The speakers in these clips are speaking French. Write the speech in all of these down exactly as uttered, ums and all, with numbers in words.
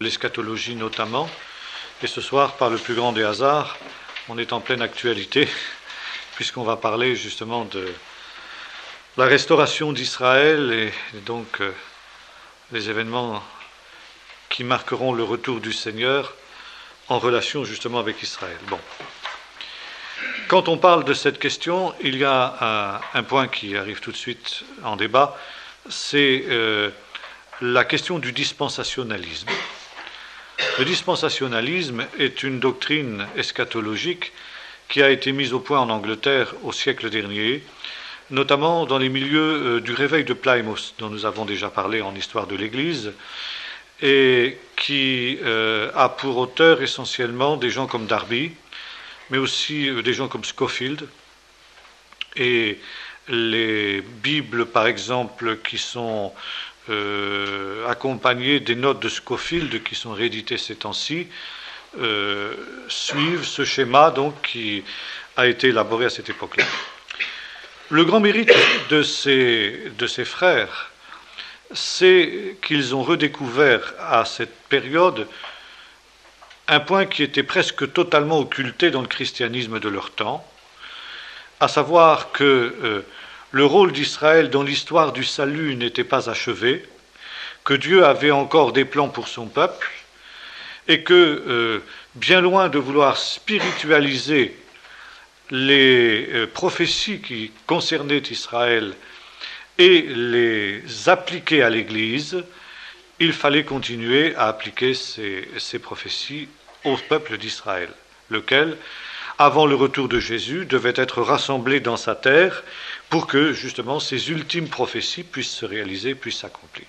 l'eschatologie notamment. Et ce soir, par le plus grand des hasards, on est en pleine actualité, puisqu'on va parler justement de la restauration d'Israël et donc euh, les événements qui marqueront le retour du Seigneur en relation justement avec Israël. Bon. Quand on parle de cette question, il y a un, un point qui arrive tout de suite en débat, c'est euh, la question du dispensationalisme. Le dispensationalisme est une doctrine eschatologique qui a été mise au point en Angleterre au siècle dernier, notamment dans les milieux du réveil de Plymouth, dont nous avons déjà parlé en histoire de l'Église, et qui euh, a pour auteur essentiellement des gens comme Darby, mais aussi euh, des gens comme Scofield, et les Bibles, par exemple, qui sont euh, accompagnées des notes de Scofield, qui sont rééditées ces temps-ci, euh, suivent ce schéma donc, qui a été élaboré à cette époque-là. Le grand mérite de ces, de ces frères, c'est qu'ils ont redécouvert à cette période un point qui était presque totalement occulté dans le christianisme de leur temps, à savoir que euh, le rôle d'Israël dans l'histoire du salut n'était pas achevé, que Dieu avait encore des plans pour son peuple, et que, euh, bien loin de vouloir spiritualiser les euh, prophéties qui concernaient Israël et les appliquer à l'Église, il fallait continuer à appliquer ces, ces prophéties au peuple d'Israël, lequel, avant le retour de Jésus, devait être rassemblé dans sa terre pour que, justement, ces ultimes prophéties puissent se réaliser, puissent s'accomplir.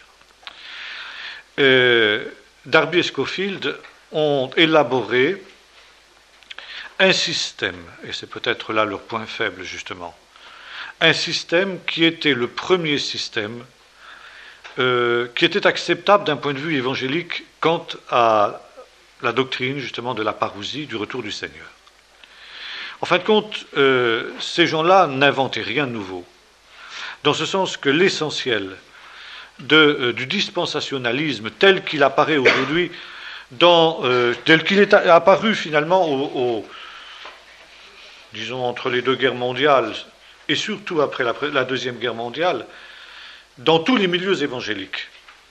Euh, Darby et Scofield ont élaboré un système, et c'est peut-être là leur point faible, justement, un système qui était le premier système euh, qui était acceptable d'un point de vue évangélique quant à la doctrine, justement, de la parousie, du retour du Seigneur. En fin de compte, euh, ces gens-là n'inventaient rien de nouveau, dans ce sens que l'essentiel de, euh, du dispensationalisme tel qu'il apparaît aujourd'hui, dans, euh, tel qu'il est apparu finalement au, au, disons entre les deux guerres mondiales, et surtout après la, la Deuxième Guerre mondiale, dans tous les milieux évangéliques.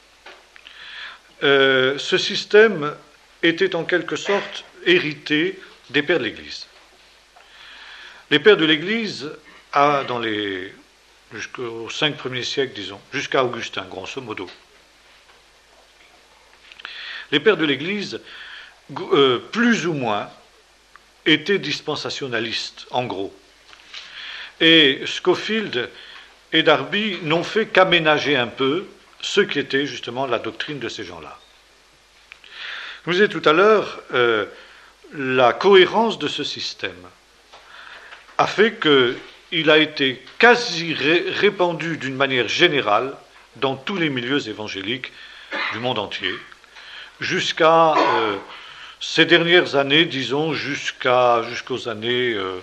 Euh, ce système était en quelque sorte hérité des pères de l'Église. Les pères de l'Église, à, dans les, jusqu'aux cinq premiers siècles, disons, jusqu'à Augustin, grosso modo, les pères de l'Église, euh, plus ou moins, étaient dispensationalistes, en gros. Et Scofield et Darby n'ont fait qu'aménager un peu ce qui était justement la doctrine de ces gens-là. Je vous disais tout à l'heure, euh, la cohérence de ce système a fait qu'il a été quasi ré- répandu d'une manière générale dans tous les milieux évangéliques du monde entier, jusqu'à euh, ces dernières années, disons, jusqu'à, jusqu'aux années euh,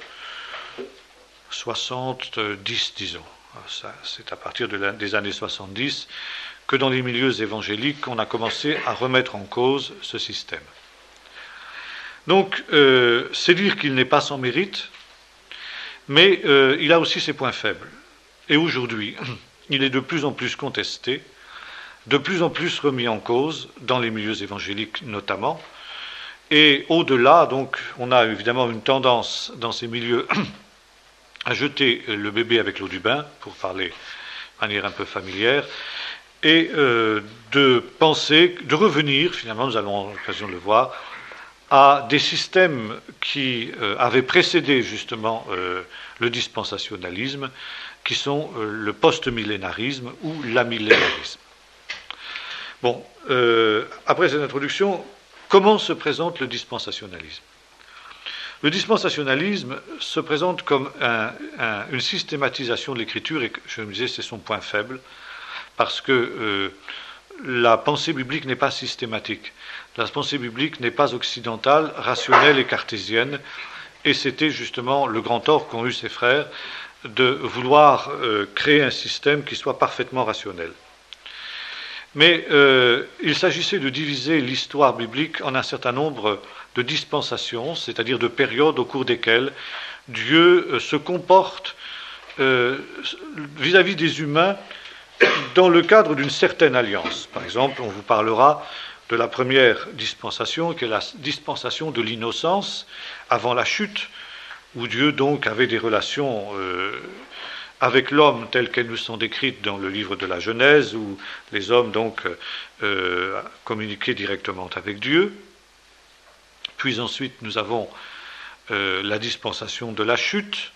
soixante-dix, disons. Ça, c'est à partir de la, des années soixante-dix que dans les milieux évangéliques, on a commencé à remettre en cause ce système. Donc, euh, c'est dire qu'il n'est pas sans mérite, mais euh, il a aussi ses points faibles. Et aujourd'hui, il est de plus en plus contesté, de plus en plus remis en cause, dans les milieux évangéliques notamment. Et au-delà, donc, on a évidemment une tendance dans ces milieux à jeter le bébé avec l'eau du bain, pour parler de manière un peu familière, et euh, de penser, de revenir, finalement, nous allons l'occasion de le voir, à des systèmes qui euh, avaient précédé justement euh, le dispensationalisme, qui sont euh, le post-millénarisme ou l'amillénarisme. Bon, euh, après cette introduction, comment se présente le dispensationalisme ? Le dispensationalisme se présente comme un, un, une systématisation de l'écriture, et je me disais c'est son point faible, parce que euh, la pensée biblique n'est pas systématique. La pensée biblique n'est pas occidentale, rationnelle et cartésienne, et c'était justement le grand tort qu'ont eu ses frères de vouloir euh, créer un système qui soit parfaitement rationnel. Mais euh, il s'agissait de diviser l'histoire biblique en un certain nombre de dispensations, c'est-à-dire de périodes au cours desquelles Dieu euh, se comporte euh, vis-à-vis des humains dans le cadre d'une certaine alliance. Par exemple, on vous parlera de la première dispensation, qui est la dispensation de l'innocence avant la chute, où Dieu donc avait des relations euh, avec l'homme telles qu'elles nous sont décrites dans le livre de la Genèse, où les hommes donc euh, communiquaient directement avec Dieu. Puis ensuite nous avons euh, la dispensation de la chute.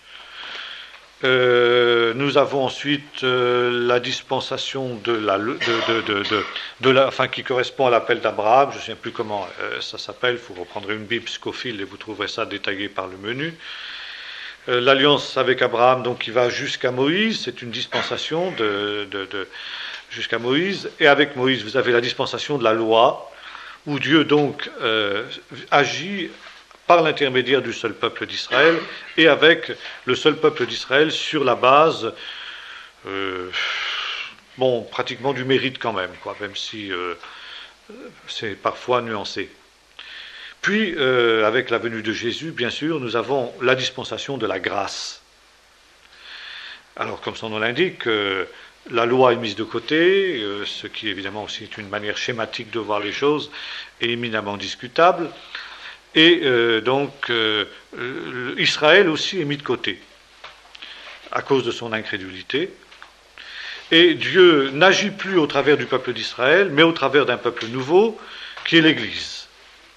Euh, nous avons ensuite euh, la dispensation de la, de, de, de, de, de la, enfin qui correspond à l'appel d'Abraham. Je ne sais plus comment euh, ça s'appelle. Vous reprendrez une Bible Scofield et vous trouverez ça détaillé par le menu. Euh, l'alliance avec Abraham, donc qui va jusqu'à Moïse, c'est une dispensation de, de, de jusqu'à Moïse. Et avec Moïse, vous avez la dispensation de la loi, où Dieu donc euh, agit par l'intermédiaire du seul peuple d'Israël, et avec le seul peuple d'Israël sur la base, euh, bon, pratiquement du mérite quand même, quoi, même si euh, c'est parfois nuancé. Puis, euh, avec la venue de Jésus, bien sûr, nous avons la dispensation de la grâce. Alors, comme son nom l'indique, euh, la loi est mise de côté, euh, ce qui évidemment aussi est une manière schématique de voir les choses, et éminemment discutable. Et euh, donc, euh, Israël aussi est mis de côté, à cause de son incrédulité. Et Dieu n'agit plus au travers du peuple d'Israël, mais au travers d'un peuple nouveau, qui est l'Église.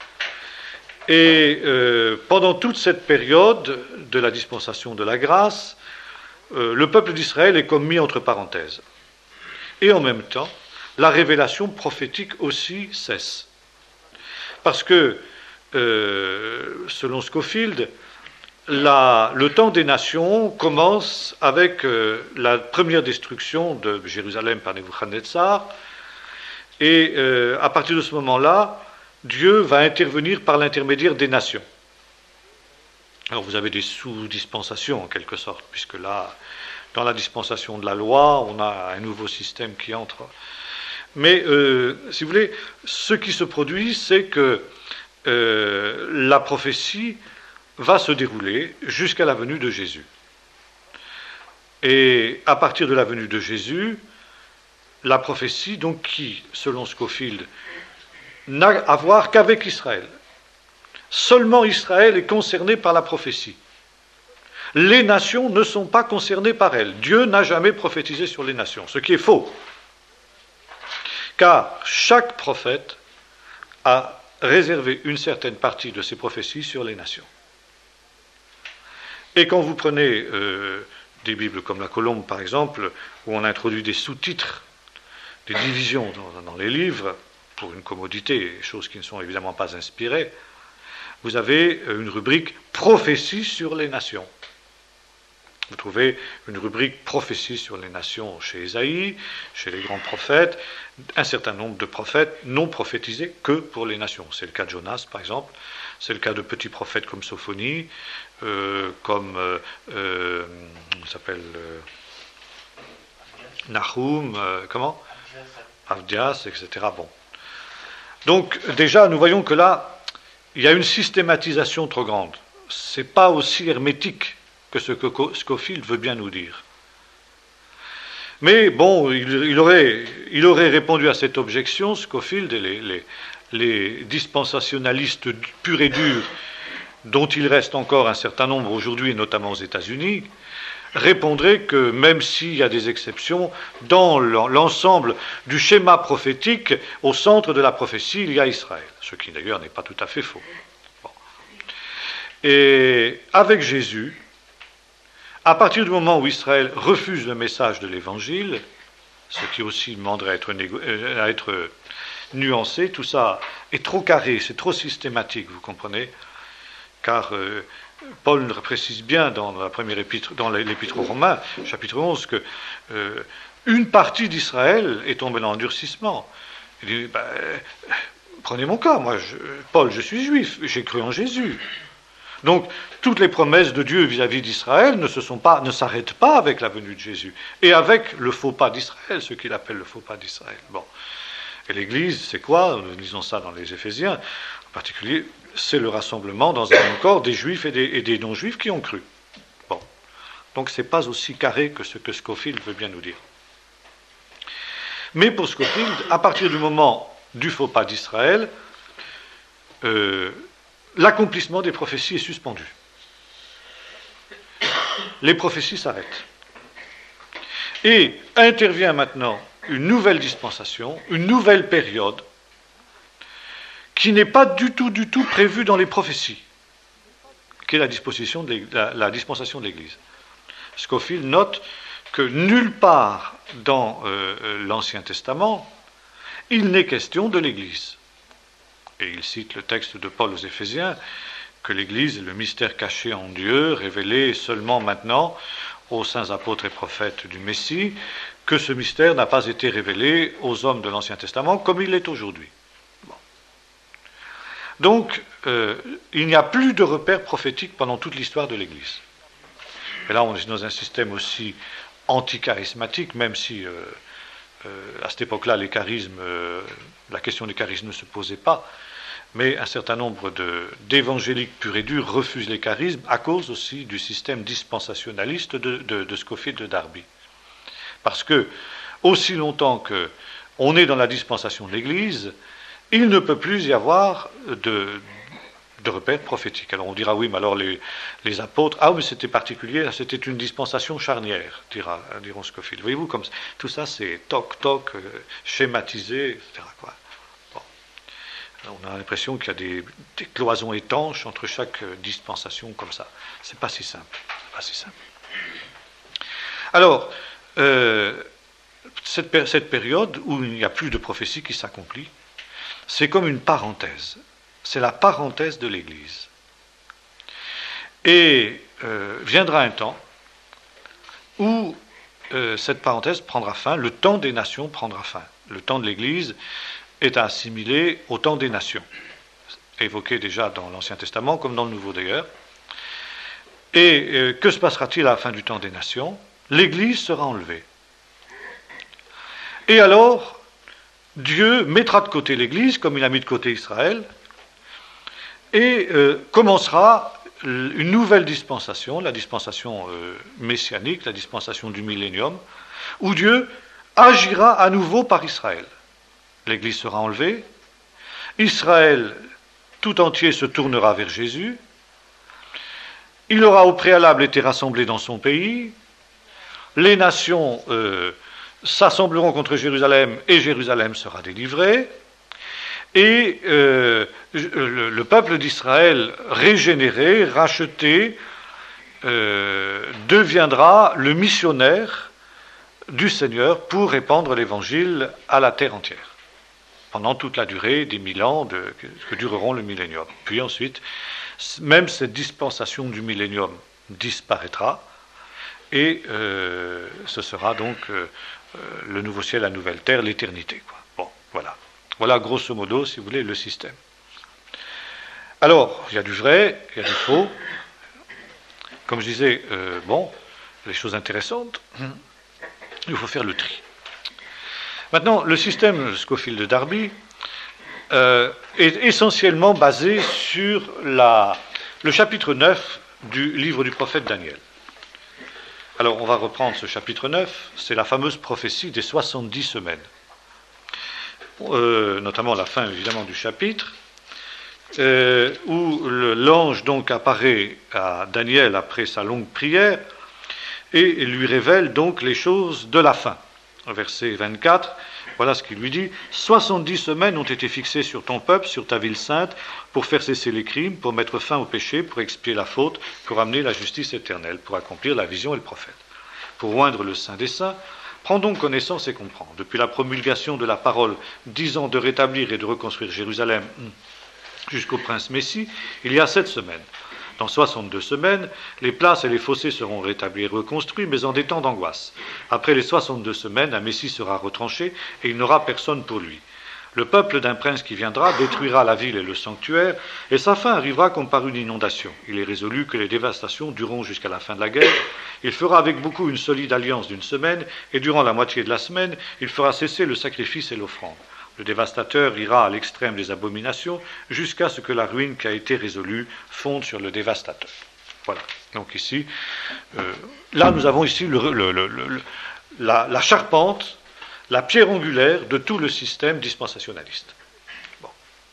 Et euh, pendant toute cette période de la dispensation de la grâce, euh, le peuple d'Israël est comme mis entre parenthèses. Et en même temps, la révélation prophétique aussi cesse. Parce que, Euh, selon Scofield, la, le temps des nations commence avec euh, la première destruction de Jérusalem par Nebuchadnezzar, et euh, à partir de ce moment-là, Dieu va intervenir par l'intermédiaire des nations. Alors vous avez des sous-dispensations en quelque sorte, puisque là, dans la dispensation de la loi, on a un nouveau système qui entre. Mais, euh, si vous voulez, ce qui se produit, c'est que Euh, la prophétie va se dérouler jusqu'à la venue de Jésus. Et à partir de la venue de Jésus, la prophétie, donc qui, selon Scofield, n'a à voir qu'avec Israël. Seulement Israël est concerné par la prophétie. Les nations ne sont pas concernées par elle. Dieu n'a jamais prophétisé sur les nations, ce qui est faux. Car chaque prophète a réserver une certaine partie de ces prophéties sur les nations. Et quand vous prenez euh, des Bibles comme la Colombe, par exemple, où on introduit des sous-titres, des divisions dans, dans les livres, pour une commodité, choses qui ne sont évidemment pas inspirées, vous avez une rubrique « Prophéties sur les nations ». Vous trouvez une rubrique prophétie sur les nations chez Ésaïe, chez les grands prophètes, un certain nombre de prophètes non prophétisés que pour les nations. C'est le cas de Jonas, par exemple, c'est le cas de petits prophètes comme Sophonie, euh, comme, euh, euh, on s'appelle, euh, Nahum, euh, comment Avdias, et cetera. Bon. Donc, déjà, nous voyons que là, il y a une systématisation trop grande. Ce n'est pas aussi hermétique que ce que Scofield veut bien nous dire. Mais bon, il, il, aurait, il aurait répondu à cette objection, Scofield et les, les, les dispensationalistes purs et durs, dont il reste encore un certain nombre aujourd'hui, notamment aux États-Unis, répondraient que même s'il y a des exceptions, dans l'ensemble du schéma prophétique, au centre de la prophétie, il y a Israël, ce qui d'ailleurs n'est pas tout à fait faux. Bon. Et avec Jésus, à partir du moment où Israël refuse le message de l'Évangile, ce qui aussi demanderait à être, négo- à être nuancé, tout ça est trop carré, c'est trop systématique, vous comprenez, car euh, Paul précise bien dans la première épître, dans l'épître aux Romains, chapitre onze, que euh, une partie d'Israël est tombée dans l'endurcissement. Il dit, ben, prenez mon cas, moi, je, Paul, je suis juif, j'ai cru en Jésus. Donc, toutes les promesses de Dieu vis-à-vis d'Israël ne se sont pas, ne s'arrêtent pas avec la venue de Jésus, et avec le faux pas d'Israël, ce qu'il appelle le faux pas d'Israël. Bon. Et l'Église, c'est quoi? Nous lisons ça dans les Éphésiens, en particulier, c'est le rassemblement dans un même corps des Juifs et des, et des non-Juifs qui ont cru. Bon. Donc ce n'est pas aussi carré que ce que Scofield veut bien nous dire. Mais pour Scofield, à partir du moment du faux pas d'Israël, euh, l'accomplissement des prophéties est suspendu. Les prophéties s'arrêtent. Et intervient maintenant une nouvelle dispensation, une nouvelle période, qui n'est pas du tout, du tout prévue dans les prophéties, qui est la, disposition de la, la dispensation de l'Église. Scofield note que nulle part dans euh, l'Ancien Testament, il n'est question de l'Église. Et il cite le texte de Paul aux Éphésiens, que l'Église est le mystère caché en Dieu, révélé seulement maintenant aux saints apôtres et prophètes du Messie, que ce mystère n'a pas été révélé aux hommes de l'Ancien Testament comme il l'est aujourd'hui. Bon. Donc, euh, il n'y a plus de repères prophétiques pendant toute l'histoire de l'Église. Et là, on est dans un système aussi anticharismatique, même si euh, euh, à cette époque-là, les charismes, euh, la question des charismes ne se posait pas, mais un certain nombre de, d'évangéliques purs et durs refusent les charismes à cause aussi du système dispensationaliste de, de, de Scofield de Darby. Parce que, aussi longtemps qu'on est dans la dispensation de l'Église, il ne peut plus y avoir de, de repères prophétiques. Alors on dira, oui, mais alors les, les apôtres, ah, mais c'était particulier, c'était une dispensation charnière, dira, diront Scofield. Voyez-vous, comme tout ça, c'est toc-toc, euh, schématisé, et cetera, quoi. Bon. On a l'impression qu'il y a des, des cloisons étanches entre chaque dispensation, comme ça. C'est pas si simple. C'est pas si simple. Alors, Euh, cette, cette période où il n'y a plus de prophétie qui s'accomplit, c'est comme une parenthèse. C'est la parenthèse de l'Église. Et euh, viendra un temps où euh, cette parenthèse prendra fin, le temps des nations prendra fin. Le temps de l'Église est assimilé au temps des nations, évoqué déjà dans l'Ancien Testament comme dans le Nouveau d'ailleurs. Et euh, que se passera-t-il à la fin du temps des nations? L'Église sera enlevée. Et alors, Dieu mettra de côté l'Église, comme il a mis de côté Israël, et euh, commencera une nouvelle dispensation, la dispensation euh, messianique, la dispensation du millénium, où Dieu agira à nouveau par Israël. L'Église sera enlevée, Israël tout entier se tournera vers Jésus, il aura au préalable été rassemblé dans son pays, les nations euh, s'assembleront contre Jérusalem et Jérusalem sera délivrée. Et euh, le, le peuple d'Israël régénéré, racheté, euh, deviendra le missionnaire du Seigneur pour répandre l'Évangile à la terre entière, pendant toute la durée des mille ans de, que, que dureront le millénium. Puis ensuite, même cette dispensation du millénium disparaîtra, et euh, ce sera donc euh, le nouveau ciel, la nouvelle terre, l'éternité, quoi. Bon, voilà. Voilà, grosso modo, si vous voulez, le système. Alors, il y a du vrai, il y a du faux. Comme je disais, euh, bon, les choses intéressantes, il faut faire le tri. Maintenant, le système Scofield de Darby euh, est essentiellement basé sur la, le chapitre neuf du livre du prophète Daniel. Alors, on va reprendre ce chapitre neuf, c'est la fameuse prophétie des soixante-dix semaines. Euh, notamment la fin, évidemment, du chapitre, euh, où le, l'ange donc apparaît à Daniel après sa longue prière et lui révèle donc les choses de la fin. Verset vingt-quatre, voilà ce qu'il lui dit. « soixante-dix semaines ont été fixées sur ton peuple, sur ta ville sainte, pour faire cesser les crimes, pour mettre fin au péché, pour expier la faute, pour amener la justice éternelle, pour accomplir la vision et le prophète. Pour oindre le Saint des Saints, prends donc connaissance et comprends. Depuis la promulgation de la parole disant de rétablir et de reconstruire Jérusalem jusqu'au prince Messie, il y a sept semaines. Dans soixante-deux semaines, les places et les fossés seront rétablis et reconstruits, mais en des temps d'angoisse. Après les soixante-deux semaines, un Messie sera retranché et il n'aura personne pour lui. Le peuple d'un prince qui viendra détruira la ville et le sanctuaire, et sa fin arrivera comme par une inondation. Il est résolu que les dévastations dureront jusqu'à la fin de la guerre. Il fera avec beaucoup une solide alliance d'une semaine, et durant la moitié de la semaine, il fera cesser le sacrifice et l'offrande. Le dévastateur ira à l'extrême des abominations jusqu'à ce que la ruine qui a été résolue fonde sur le dévastateur. Voilà. Donc ici, euh, là nous avons ici le, le, le, le, la, la charpente, la pierre angulaire de tout le système dispensationaliste. Bon.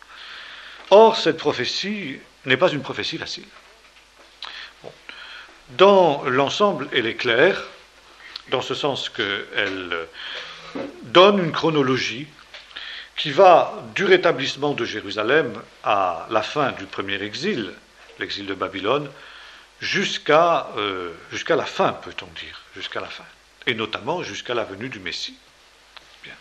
Or, cette prophétie n'est pas une prophétie facile. Bon. Dans l'ensemble, elle est claire, dans ce sens qu'elle donne une chronologie qui va du rétablissement de Jérusalem à la fin du premier exil, l'exil de Babylone, jusqu'à euh, jusqu'à la fin, peut-on dire, jusqu'à la fin, et notamment jusqu'à la venue du Messie. Bien.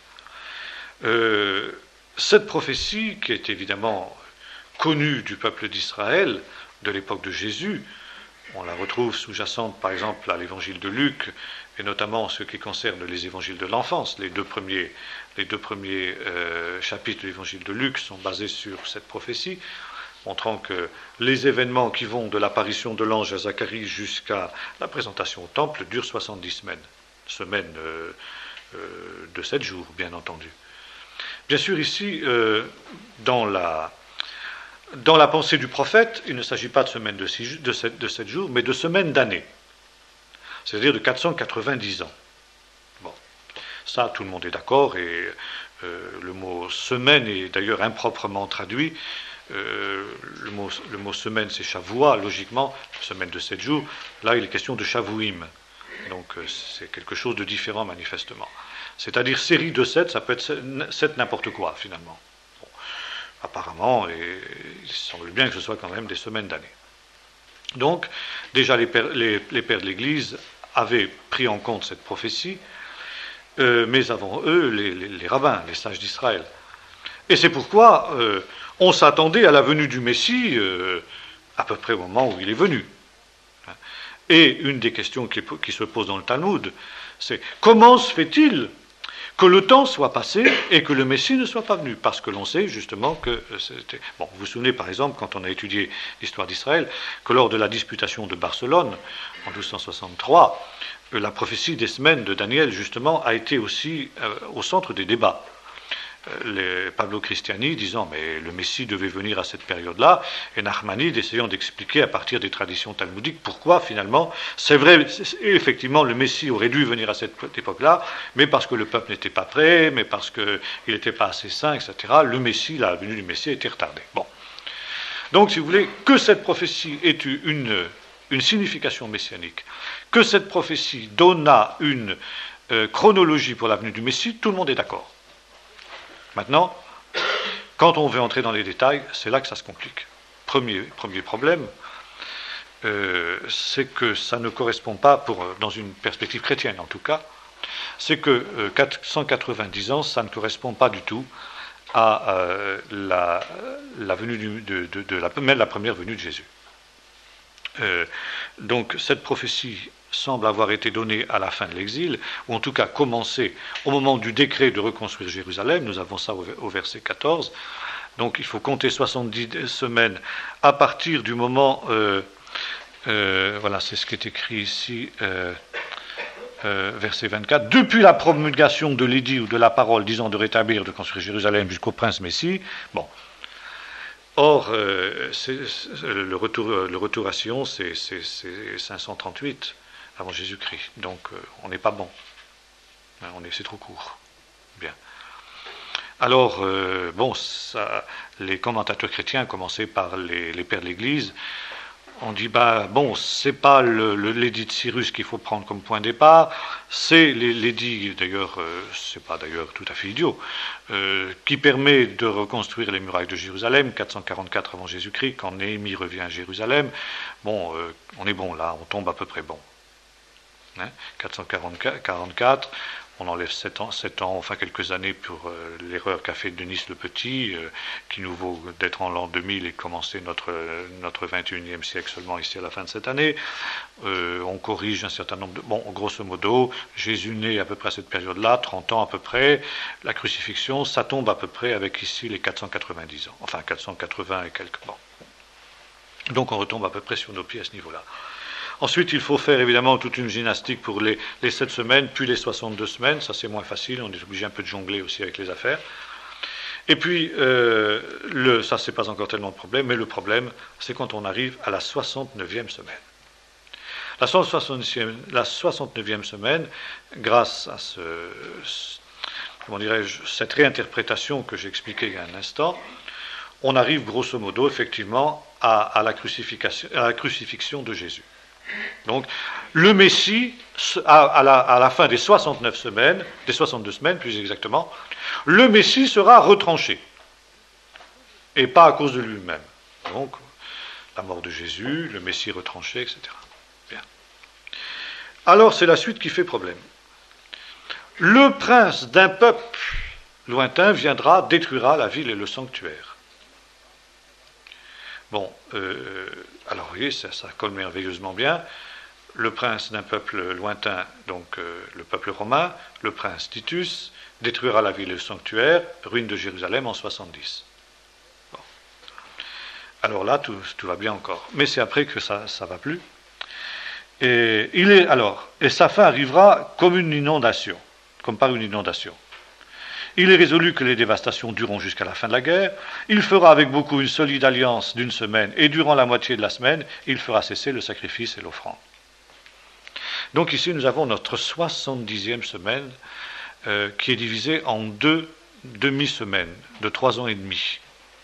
Euh, cette prophétie, qui est évidemment connue du peuple d'Israël de l'époque de Jésus, on la retrouve sous-jacente par exemple à l'évangile de Luc, et notamment en ce qui concerne les évangiles de l'enfance. Les deux premiers, les deux premiers euh, chapitres de l'évangile de Luc sont basés sur cette prophétie, montrant que les événements qui vont de l'apparition de l'ange à Zacharie jusqu'à la présentation au temple durent soixante-dix semaines, semaines euh, euh, de sept jours, bien entendu. Bien sûr, ici, euh, dans la... Dans la pensée du prophète, il ne s'agit pas de semaines de, six, de, sept, de sept jours, mais de semaines d'années, c'est-à-dire de quatre cent quatre-vingt-dix ans. Bon, ça, tout le monde est d'accord, et euh, le mot semaine est d'ailleurs improprement traduit. Euh, le, mot, le mot semaine, c'est Shavua, logiquement, semaine de sept jours. Là, il est question de Shavuim, donc euh, c'est quelque chose de différent, manifestement. C'est-à-dire série de sept, ça peut être sept n'importe quoi, finalement. Apparemment, et il semble bien que ce soit quand même des semaines d'années. Donc, déjà, les pères, les, les pères de l'Église avaient pris en compte cette prophétie, euh, mais avant eux, les, les, les rabbins, les sages d'Israël. Et c'est pourquoi euh, on s'attendait à la venue du Messie euh, à peu près au moment où il est venu. Et une des questions qui, qui se pose dans le Talmud, c'est comment se fait-il que le temps soit passé et que le Messie ne soit pas venu, parce que l'on sait justement que c'était... Bon, vous vous souvenez par exemple, quand on a étudié l'histoire d'Israël, que lors de la disputation de Barcelone, en douze cent soixante-trois, la prophétie des semaines de Daniel, justement, a été aussi euh, au centre des débats. Les Pablo Cristiani disant mais le Messie devait venir à cette période-là, et Nachmanide essayant d'expliquer à partir des traditions talmudiques pourquoi finalement, c'est vrai, c'est, effectivement le Messie aurait dû venir à cette époque-là, mais parce que le peuple n'était pas prêt, mais parce qu'il n'était pas assez saint, et cetera, le Messie, la venue du Messie a été retardée. Bon. Donc si vous voulez, que cette prophétie ait eu une, une signification messianique, que cette prophétie donna une euh, chronologie pour la venue du Messie, tout le monde est d'accord. Maintenant, quand on veut entrer dans les détails, c'est là que ça se complique. Premier, premier problème, euh, c'est que ça ne correspond pas, pour, dans une perspective chrétienne en tout cas, c'est que euh, quatre cent quatre-vingt-dix ans, ça ne correspond pas du tout à euh, la, la, venue du, de, de, de la, même la première venue de Jésus. Euh, donc cette prophétie semble avoir été donnée à la fin de l'exil, ou en tout cas commencé au moment du décret de reconstruire Jérusalem. Nous avons ça au, au verset quatorze. Donc il faut compter soixante-dix semaines à partir du moment, euh, euh, voilà, c'est ce qui est écrit ici, euh, euh, verset vingt-quatre, depuis la promulgation de l'édit ou de la parole disant de rétablir, de construire Jérusalem jusqu'au prince Messie. Bon. Or, euh, c'est, c'est, le, retour, le retour à Sion, c'est, c'est, c'est cinq cent trente-huit avant Jésus-Christ. Donc, euh, on n'est pas bon. On est, c'est trop court. Bien. Alors, euh, bon, ça, les commentateurs chrétiens, à commencer par les, les pères de l'Église, on dit, bah, bon, c'est pas le, le, l'édit de Cyrus qu'il faut prendre comme point de départ, c'est l'édit, d'ailleurs, euh, c'est pas d'ailleurs tout à fait idiot, euh, qui permet de reconstruire les murailles de Jérusalem, quatre cent quarante-quatre avant Jésus-Christ, quand Néhémie revient à Jérusalem. Bon, euh, on est bon là, on tombe à peu près bon. Hein, quatre cent quarante-quatre, on enlève sept ans, sept ans, enfin quelques années pour euh, l'erreur qu'a fait Denis le Petit, euh, qui nous vaut d'être en l'an deux mille et de commencer notre, notre vingt et unième siècle seulement ici à la fin de cette année. Euh, on corrige un certain nombre de... Bon, grosso modo, Jésus naît à peu près à cette période-là, trente ans à peu près. La crucifixion, ça tombe à peu près avec ici les quatre cent quatre-vingt-dix ans. Enfin, quatre cent quatre-vingts et quelques... Bon. Donc on retombe à peu près sur nos pieds à ce niveau-là. Ensuite, il faut faire évidemment toute une gymnastique pour les, les sept semaines, puis les soixante-deux semaines. Ça, c'est moins facile. On est obligé un peu de jongler aussi avec les affaires. Et puis, euh, le, ça, c'est pas encore tellement le problème, mais le problème, c'est quand on arrive à la soixante-neuvième semaine. La soixante-neuvième semaine, grâce à ce, comment dirais-je, cette réinterprétation que j'ai expliquée il y a un instant, on arrive grosso modo, effectivement, à, à, la, crucifixion, à la crucifixion de Jésus. Donc, le Messie, à, à, la, à la fin des soixante-neuf semaines, des soixante-deux semaines plus exactement, le Messie sera retranché, et pas à cause de lui-même. Donc, la mort de Jésus, le Messie retranché, et cetera. Bien. Alors, c'est la suite qui fait problème. Le prince d'un peuple lointain viendra, détruira la ville et le sanctuaire. Bon, euh, alors vous voyez, ça, ça colle merveilleusement bien. Le prince d'un peuple lointain, donc euh, le peuple romain, le prince Titus, détruira la ville et le sanctuaire, ruine de Jérusalem en soixante-dix. Bon. Alors là, tout, tout va bien encore. Mais c'est après que ça ne va plus. Et, il est, alors, et sa fin arrivera comme une inondation, comme par une inondation. Il est résolu que les dévastations dureront jusqu'à la fin de la guerre. Il fera avec beaucoup une solide alliance d'une semaine, et durant la moitié de la semaine, il fera cesser le sacrifice et l'offrande. Donc ici, nous avons notre soixante-dixième semaine, euh, qui est divisée en deux demi-semaines, de trois ans et demi.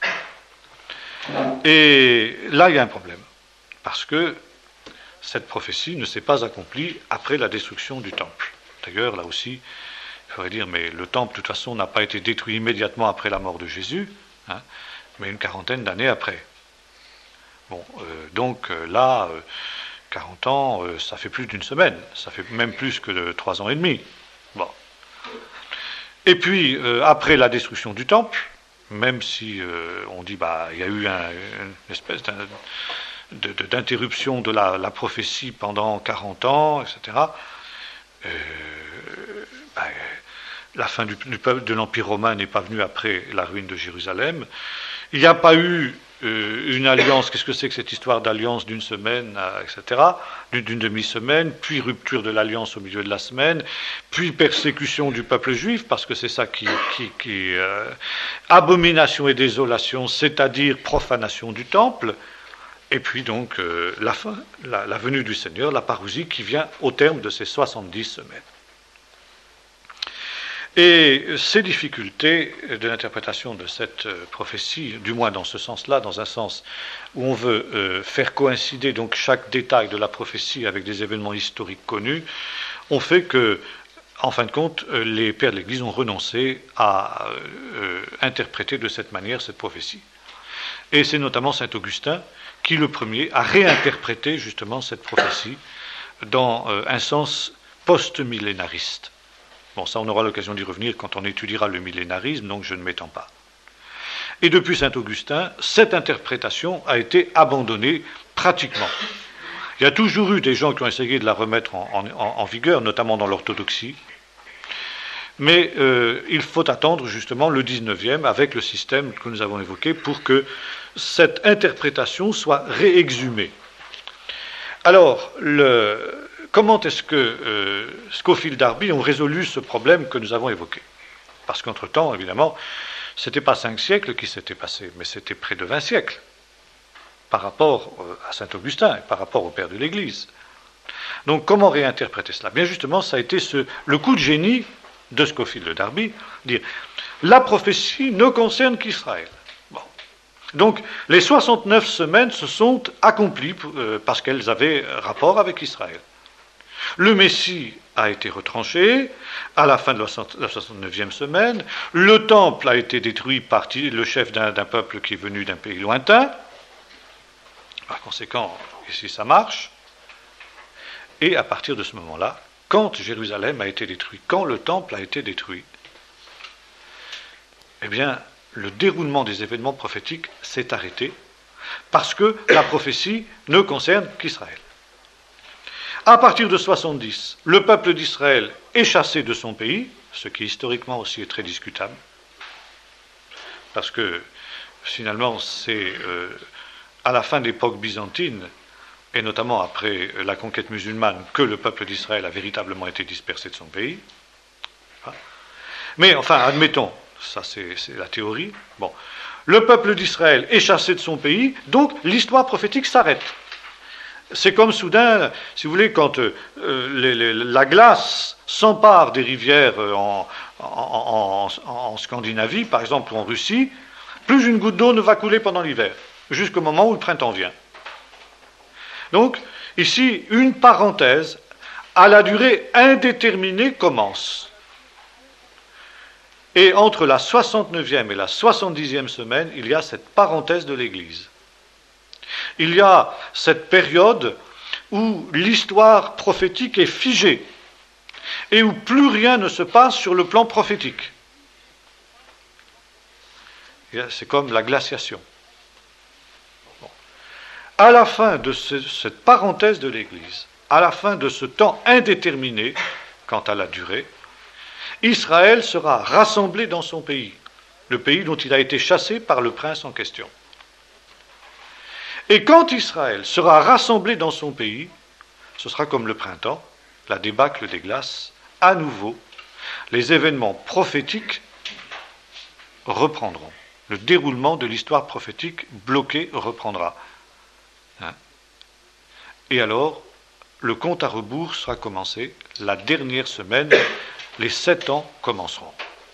Et là, il y a un problème, parce que cette prophétie ne s'est pas accomplie après la destruction du temple. D'ailleurs, là aussi, il faudrait dire, mais le temple, de toute façon, n'a pas été détruit immédiatement après la mort de Jésus, hein, mais une quarantaine d'années après. Bon, euh, donc euh, là, euh, quarante ans, euh, ça fait plus d'une semaine, ça fait même plus que de trois ans et demi. Bon. Et puis, euh, après la destruction du temple, même si euh, on dit, bah, il y a eu un, une espèce d'un, de, de, d'interruption de la, la prophétie pendant quarante ans, et cetera, euh, bah, la fin du, du, de l'Empire romain n'est pas venue après la ruine de Jérusalem. Il n'y a pas eu euh, une alliance. Qu'est-ce que c'est que cette histoire d'alliance d'une semaine, euh, et cetera, d'une, d'une demi-semaine, puis rupture de l'alliance au milieu de la semaine, puis persécution du peuple juif, parce que c'est ça qui... qui, qui euh, abomination et désolation, c'est-à-dire profanation du temple, et puis donc euh, la fin, la, la venue du Seigneur, la parousie qui vient au terme de ces soixante-dix semaines. Et ces difficultés de l'interprétation de cette prophétie, du moins dans ce sens-là, dans un sens où on veut euh, faire coïncider donc chaque détail de la prophétie avec des événements historiques connus, ont fait que, en fin de compte, les pères de l'Église ont renoncé à euh, interpréter de cette manière cette prophétie. Et c'est notamment saint Augustin qui, le premier, a réinterprété justement cette prophétie dans euh, un sens post-millénariste. Bon, ça, on aura l'occasion d'y revenir quand on étudiera le millénarisme, donc je ne m'étends pas. Et depuis saint Augustin, cette interprétation a été abandonnée pratiquement. Il y a toujours eu des gens qui ont essayé de la remettre en, en, en vigueur, notamment dans l'orthodoxie, mais euh, il faut attendre justement le dix-neuvième avec le système que nous avons évoqué pour que cette interprétation soit réexhumée. Alors, le... Comment est-ce que euh, Scofield Darby ont résolu ce problème que nous avons évoqué? Parce qu'entre-temps, évidemment, ce n'était pas cinq siècles qui s'étaient passés, mais c'était près de vingt siècles par rapport à saint Augustin et par rapport au père de l'Église. Donc comment réinterpréter cela? Bien justement, ça a été ce, le coup de génie de Scofield Darby, dire la prophétie ne concerne qu'Israël. Bon. Donc les soixante-neuf semaines se sont accomplies euh, parce qu'elles avaient rapport avec Israël. Le Messie a été retranché à la fin de la soixante-neuvième semaine. Le temple a été détruit par le chef d'un, d'un peuple qui est venu d'un pays lointain. Par conséquent, ici ça marche. Et à partir de ce moment-là, quand Jérusalem a été détruit, quand le temple a été détruit, eh bien, le déroulement des événements prophétiques s'est arrêté parce que la prophétie ne concerne qu'Israël. À partir de soixante-dix, le peuple d'Israël est chassé de son pays, ce qui historiquement aussi est très discutable, parce que finalement c'est euh, à la fin de l'époque byzantine, et notamment après la conquête musulmane, que le peuple d'Israël a véritablement été dispersé de son pays. Mais enfin, admettons, Ça, c'est, c'est la théorie. Bon. Le peuple d'Israël est chassé de son pays, donc l'histoire prophétique s'arrête. C'est comme soudain, si vous voulez, quand euh, les, les, la glace s'empare des rivières en, en, en, en Scandinavie, par exemple, ou en Russie, plus une goutte d'eau ne va couler pendant l'hiver, jusqu'au moment où le printemps vient. Donc, ici, une parenthèse à la durée indéterminée commence. Et entre la soixante-neuvième et la soixante-dixième semaine, il y a cette parenthèse de l'Église. Il y a cette période où l'histoire prophétique est figée et où plus rien ne se passe sur le plan prophétique. C'est comme la glaciation. Bon. À la fin de ce, cette parenthèse de l'Église, à la fin de ce temps indéterminé, quant à la durée, Israël sera rassemblé dans son pays, le pays dont il a été chassé par le prince en question. Et quand Israël sera rassemblé dans son pays, ce sera comme le printemps, la débâcle des glaces, à nouveau, les événements prophétiques reprendront. Le déroulement de l'histoire prophétique bloquée reprendra. Hein? Et alors, le compte à rebours sera commencé, la dernière semaine, les sept ans commenceront.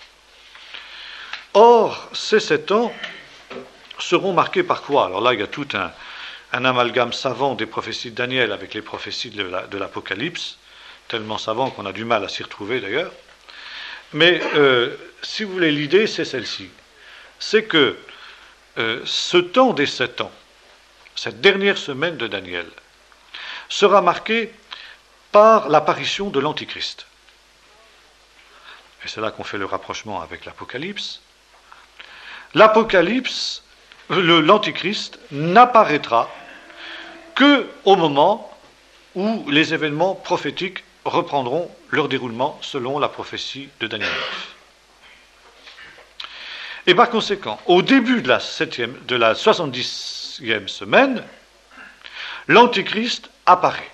Or, ces sept ans seront marqués par quoi? Alors là, il y a tout un, un amalgame savant des prophéties de Daniel avec les prophéties de, la, de l'Apocalypse, tellement savant qu'on a du mal à s'y retrouver d'ailleurs. Mais, euh, si vous voulez, l'idée, c'est celle-ci. C'est que euh, ce temps des sept ans, cette dernière semaine de Daniel, sera marqué par l'apparition de l'Antichrist. Et c'est là qu'on fait le rapprochement avec l'Apocalypse. L'Apocalypse, le, l'Antichrist, n'apparaîtra qu'au moment où les événements prophétiques reprendront leur déroulement selon la prophétie de Daniel neuf. Et par conséquent, au début de la, septième, de la soixante-dixième semaine, l'Antichrist apparaît.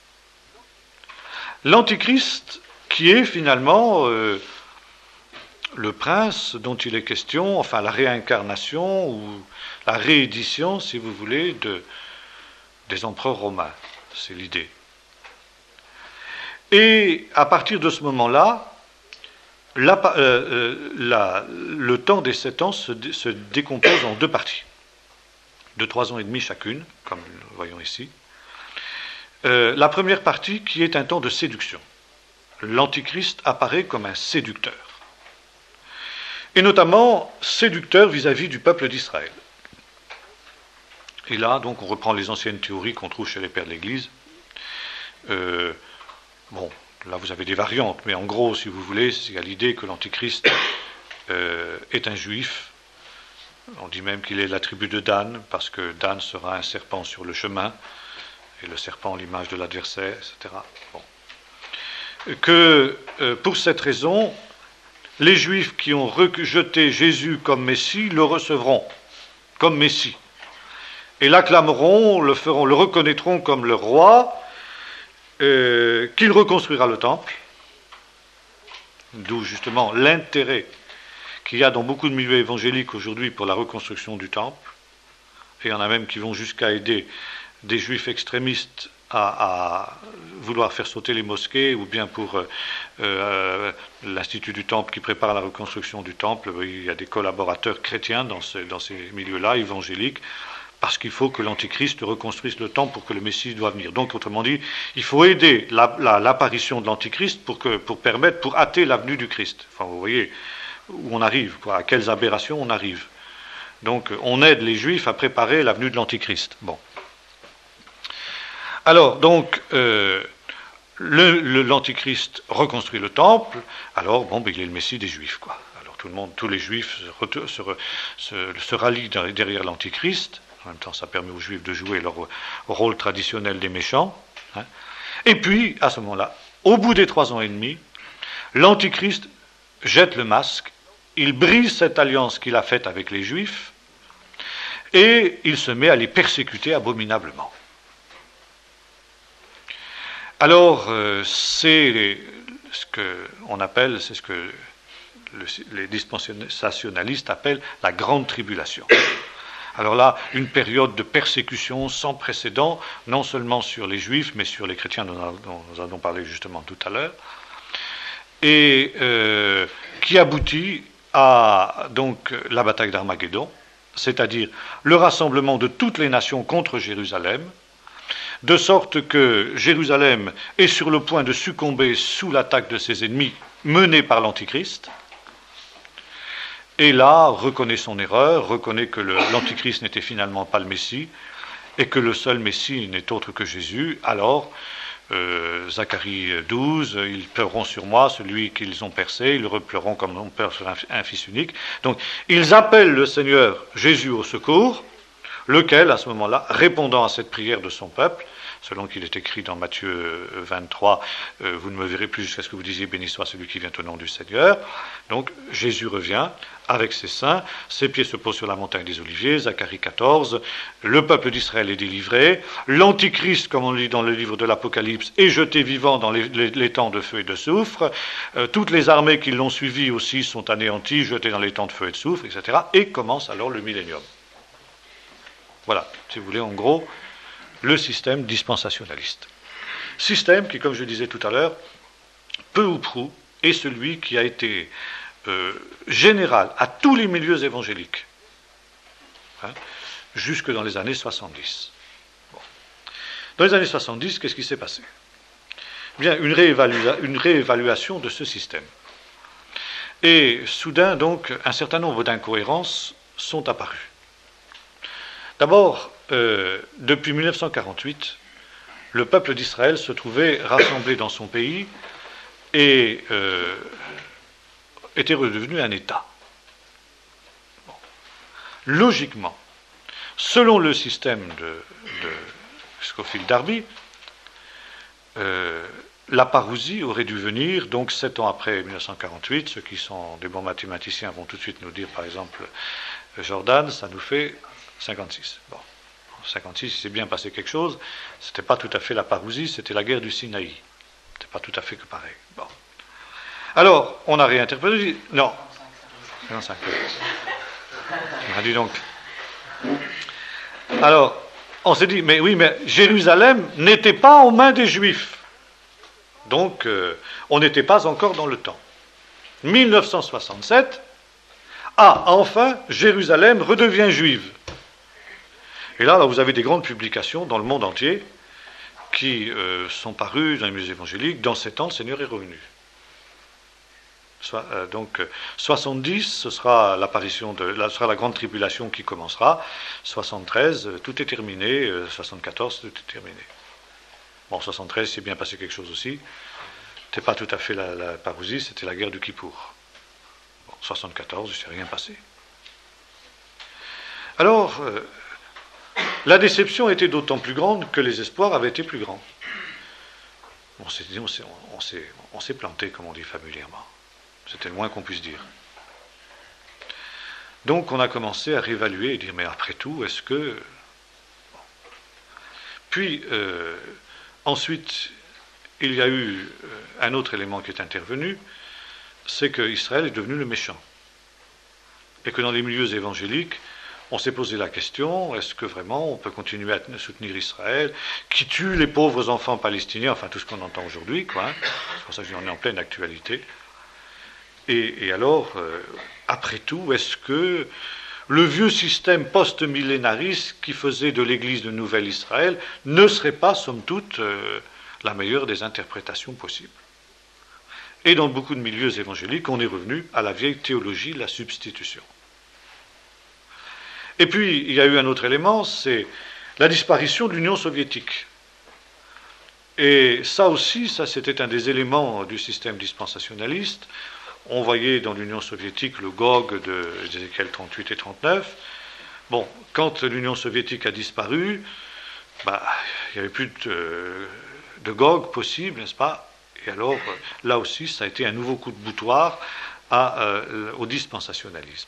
L'Antichrist qui est finalement euh, le prince dont il est question, enfin la réincarnation ou la réédition, si vous voulez, de, des empereurs romains. C'est l'idée. Et à partir de ce moment-là, la, euh, la, le temps des sept ans se, se décompose en deux parties, de trois ans et demi chacune, comme nous voyons ici. Euh, la première partie qui est un temps de séduction. L'Antichrist apparaît comme un séducteur. Et notamment séducteur vis-à-vis du peuple d'Israël. Et là, donc, on reprend les anciennes théories qu'on trouve chez les pères de l'Église. Euh, bon, là, vous avez des variantes, mais en gros, si vous voulez, il y a l'idée que l'Antichrist euh, est un juif. On dit même qu'il est de la tribu de Dan, parce que Dan sera un serpent sur le chemin, et le serpent, l'image de l'adversaire, et cetera. Bon. Que, euh, pour cette raison, les Juifs qui ont rejeté Jésus comme Messie le recevront comme Messie, et l'acclameront, le feront, le reconnaîtront comme le roi, euh, qu'il reconstruira le temple, d'où justement l'intérêt qu'il y a dans beaucoup de milieux évangéliques aujourd'hui pour la reconstruction du temple, et il y en a même qui vont jusqu'à aider des Juifs extrémistes à, à vouloir faire sauter les mosquées, ou bien pour euh, euh, l'Institut du Temple qui prépare la reconstruction du Temple. Il y a des collaborateurs chrétiens dans, ce, dans ces milieux-là, évangéliques, parce qu'il faut que l'Antichrist reconstruise le Temple pour que le Messie doit venir. Donc, autrement dit, il faut aider la, la, l'apparition de l'Antichrist pour, que, pour permettre, pour hâter la venue du Christ. Enfin, vous voyez où on arrive, quoi, à quelles aberrations on arrive. Donc, on aide les Juifs à préparer la venue de l'Antichrist. Bon. Alors, donc, euh, le, le, l'Antichrist reconstruit le temple, alors, bon, ben, il est le Messie des Juifs, quoi. Alors, tout le monde, tous les Juifs se, se, se, se rallient derrière l'Antichrist. En même temps, ça permet aux Juifs de jouer leur rôle traditionnel des méchants. Hein. Et puis, à ce moment-là, au bout des trois ans et demi, l'Antichrist jette le masque, il brise cette alliance qu'il a faite avec les Juifs, et il se met à les persécuter abominablement. Alors, euh, c'est les, ce qu'on appelle, c'est ce que le, les dispensationalistes appellent la grande tribulation. Alors là, une période de persécution sans précédent, non seulement sur les Juifs, mais sur les chrétiens dont nous allons parler justement tout à l'heure, et euh, qui aboutit à donc la bataille d'Armageddon, c'est-à-dire le rassemblement de toutes les nations contre Jérusalem, de sorte que Jérusalem est sur le point de succomber sous l'attaque de ses ennemis menée par l'Antichrist, et là reconnaît son erreur, reconnaît que le, l'Antichrist n'était finalement pas le Messie, et que le seul Messie n'est autre que Jésus. Alors, euh, Zacharie douze, ils pleureront sur moi, celui qu'ils ont percé, ils repleureront comme on pleure sur un, un fils unique. Donc, ils appellent le Seigneur Jésus au secours, lequel, à ce moment-là, répondant à cette prière de son peuple, selon qu'il est écrit dans Matthieu vingt-trois, euh, vous ne me verrez plus jusqu'à ce que vous disiez béni soit celui qui vient au nom du Seigneur. Donc Jésus revient avec ses saints, ses pieds se posent sur la montagne des Oliviers, Zacharie quatorze, le peuple d'Israël est délivré, l'Antichrist, comme on le dit dans le livre de l'Apocalypse, est jeté vivant dans les, les, les temps de feu et de soufre, euh, toutes les armées qui l'ont suivi aussi sont anéanties, jetées dans les temps de feu et de soufre, et cetera. Et commence alors le millénium. Voilà, si vous voulez, en gros, le système dispensationaliste. Système qui, comme je disais tout à l'heure, peu ou prou, est celui qui a été euh, général à tous les milieux évangéliques, hein, jusque dans les années soixante-dix. Bon. Dans les années soixante-dix, qu'est-ce qui s'est passé ? Bien, une, réévalua- une réévaluation de ce système. Et soudain, donc, un certain nombre d'incohérences sont apparues. D'abord, euh, depuis mille neuf cent quarante-huit, le peuple d'Israël se trouvait rassemblé dans son pays et euh, était redevenu un État. Bon. Logiquement, selon le système de, de Scofield Darby, euh, la parousie aurait dû venir, donc sept ans après mille neuf cent quarante-huit, ceux qui sont des bons mathématiciens vont tout de suite nous dire, par exemple, Jordan, ça nous fait cinquante-six. Bon. cinquante-six, il s'est bien passé quelque chose. Ce n'était pas tout à fait la parousie, c'était la guerre du Sinaï. Ce n'était pas tout à fait que pareil. Bon. Alors, on a réinterprété. Non. cinquante-cinq. On a dit donc. Alors, on s'est dit, mais oui, mais Jérusalem n'était pas aux mains des Juifs. Donc, euh, on n'était pas encore dans le temps. mille neuf cent soixante-sept, ah, enfin, Jérusalem redevient juive. Et là, là, vous avez des grandes publications dans le monde entier qui euh, sont parues dans les musées évangéliques. Dans sept ans, le Seigneur est revenu. Soit, euh, donc, soixante-dix, ce sera l'apparition de, là, ce sera la grande tribulation qui commencera. soixante-treize, euh, tout est terminé. Euh, soixante-quatorze, tout est terminé. Bon, soixante-treize, il s'est bien passé quelque chose aussi. C'était pas tout à fait la, la parousie, c'était la guerre du Kippour. Bon, soixante-quatorze, il ne s'est rien passé. Alors. Euh, La déception était d'autant plus grande que les espoirs avaient été plus grands. On s'est dit, on s'est, on s'est, on s'est planté, comme on dit familièrement. C'était le moins qu'on puisse dire. Donc on a commencé à réévaluer et dire, mais après tout, est-ce que... Bon. Puis, euh, ensuite, il y a eu un autre élément qui est intervenu, c'est qu'Israël est devenu le méchant. Et que dans les milieux évangéliques, on s'est posé la question, est-ce que vraiment on peut continuer à soutenir Israël, qui tue les pauvres enfants palestiniens, enfin tout ce qu'on entend aujourd'hui, quoi. Hein. C'est pour ça que j'en ai en pleine actualité. Et, et alors, euh, après tout, est-ce que le vieux système post-millénariste qui faisait de l'Église de Nouvelle Israël ne serait pas, somme toute, euh, la meilleure des interprétations possibles ? Et dans beaucoup de milieux évangéliques, on est revenu à la vieille théologie, la substitution. Et puis, il y a eu un autre élément, c'est la disparition de l'Union soviétique. Et ça aussi, ça c'était un des éléments du système dispensationaliste. On voyait dans l'Union soviétique le Gog de Ézéchiel trente-huit et trente-neuf. Bon, quand l'Union soviétique a disparu, bah, il n'y avait plus de, de Gog possible, n'est-ce pas ? Et alors, là aussi, ça a été un nouveau coup de boutoir à, euh, au dispensationalisme.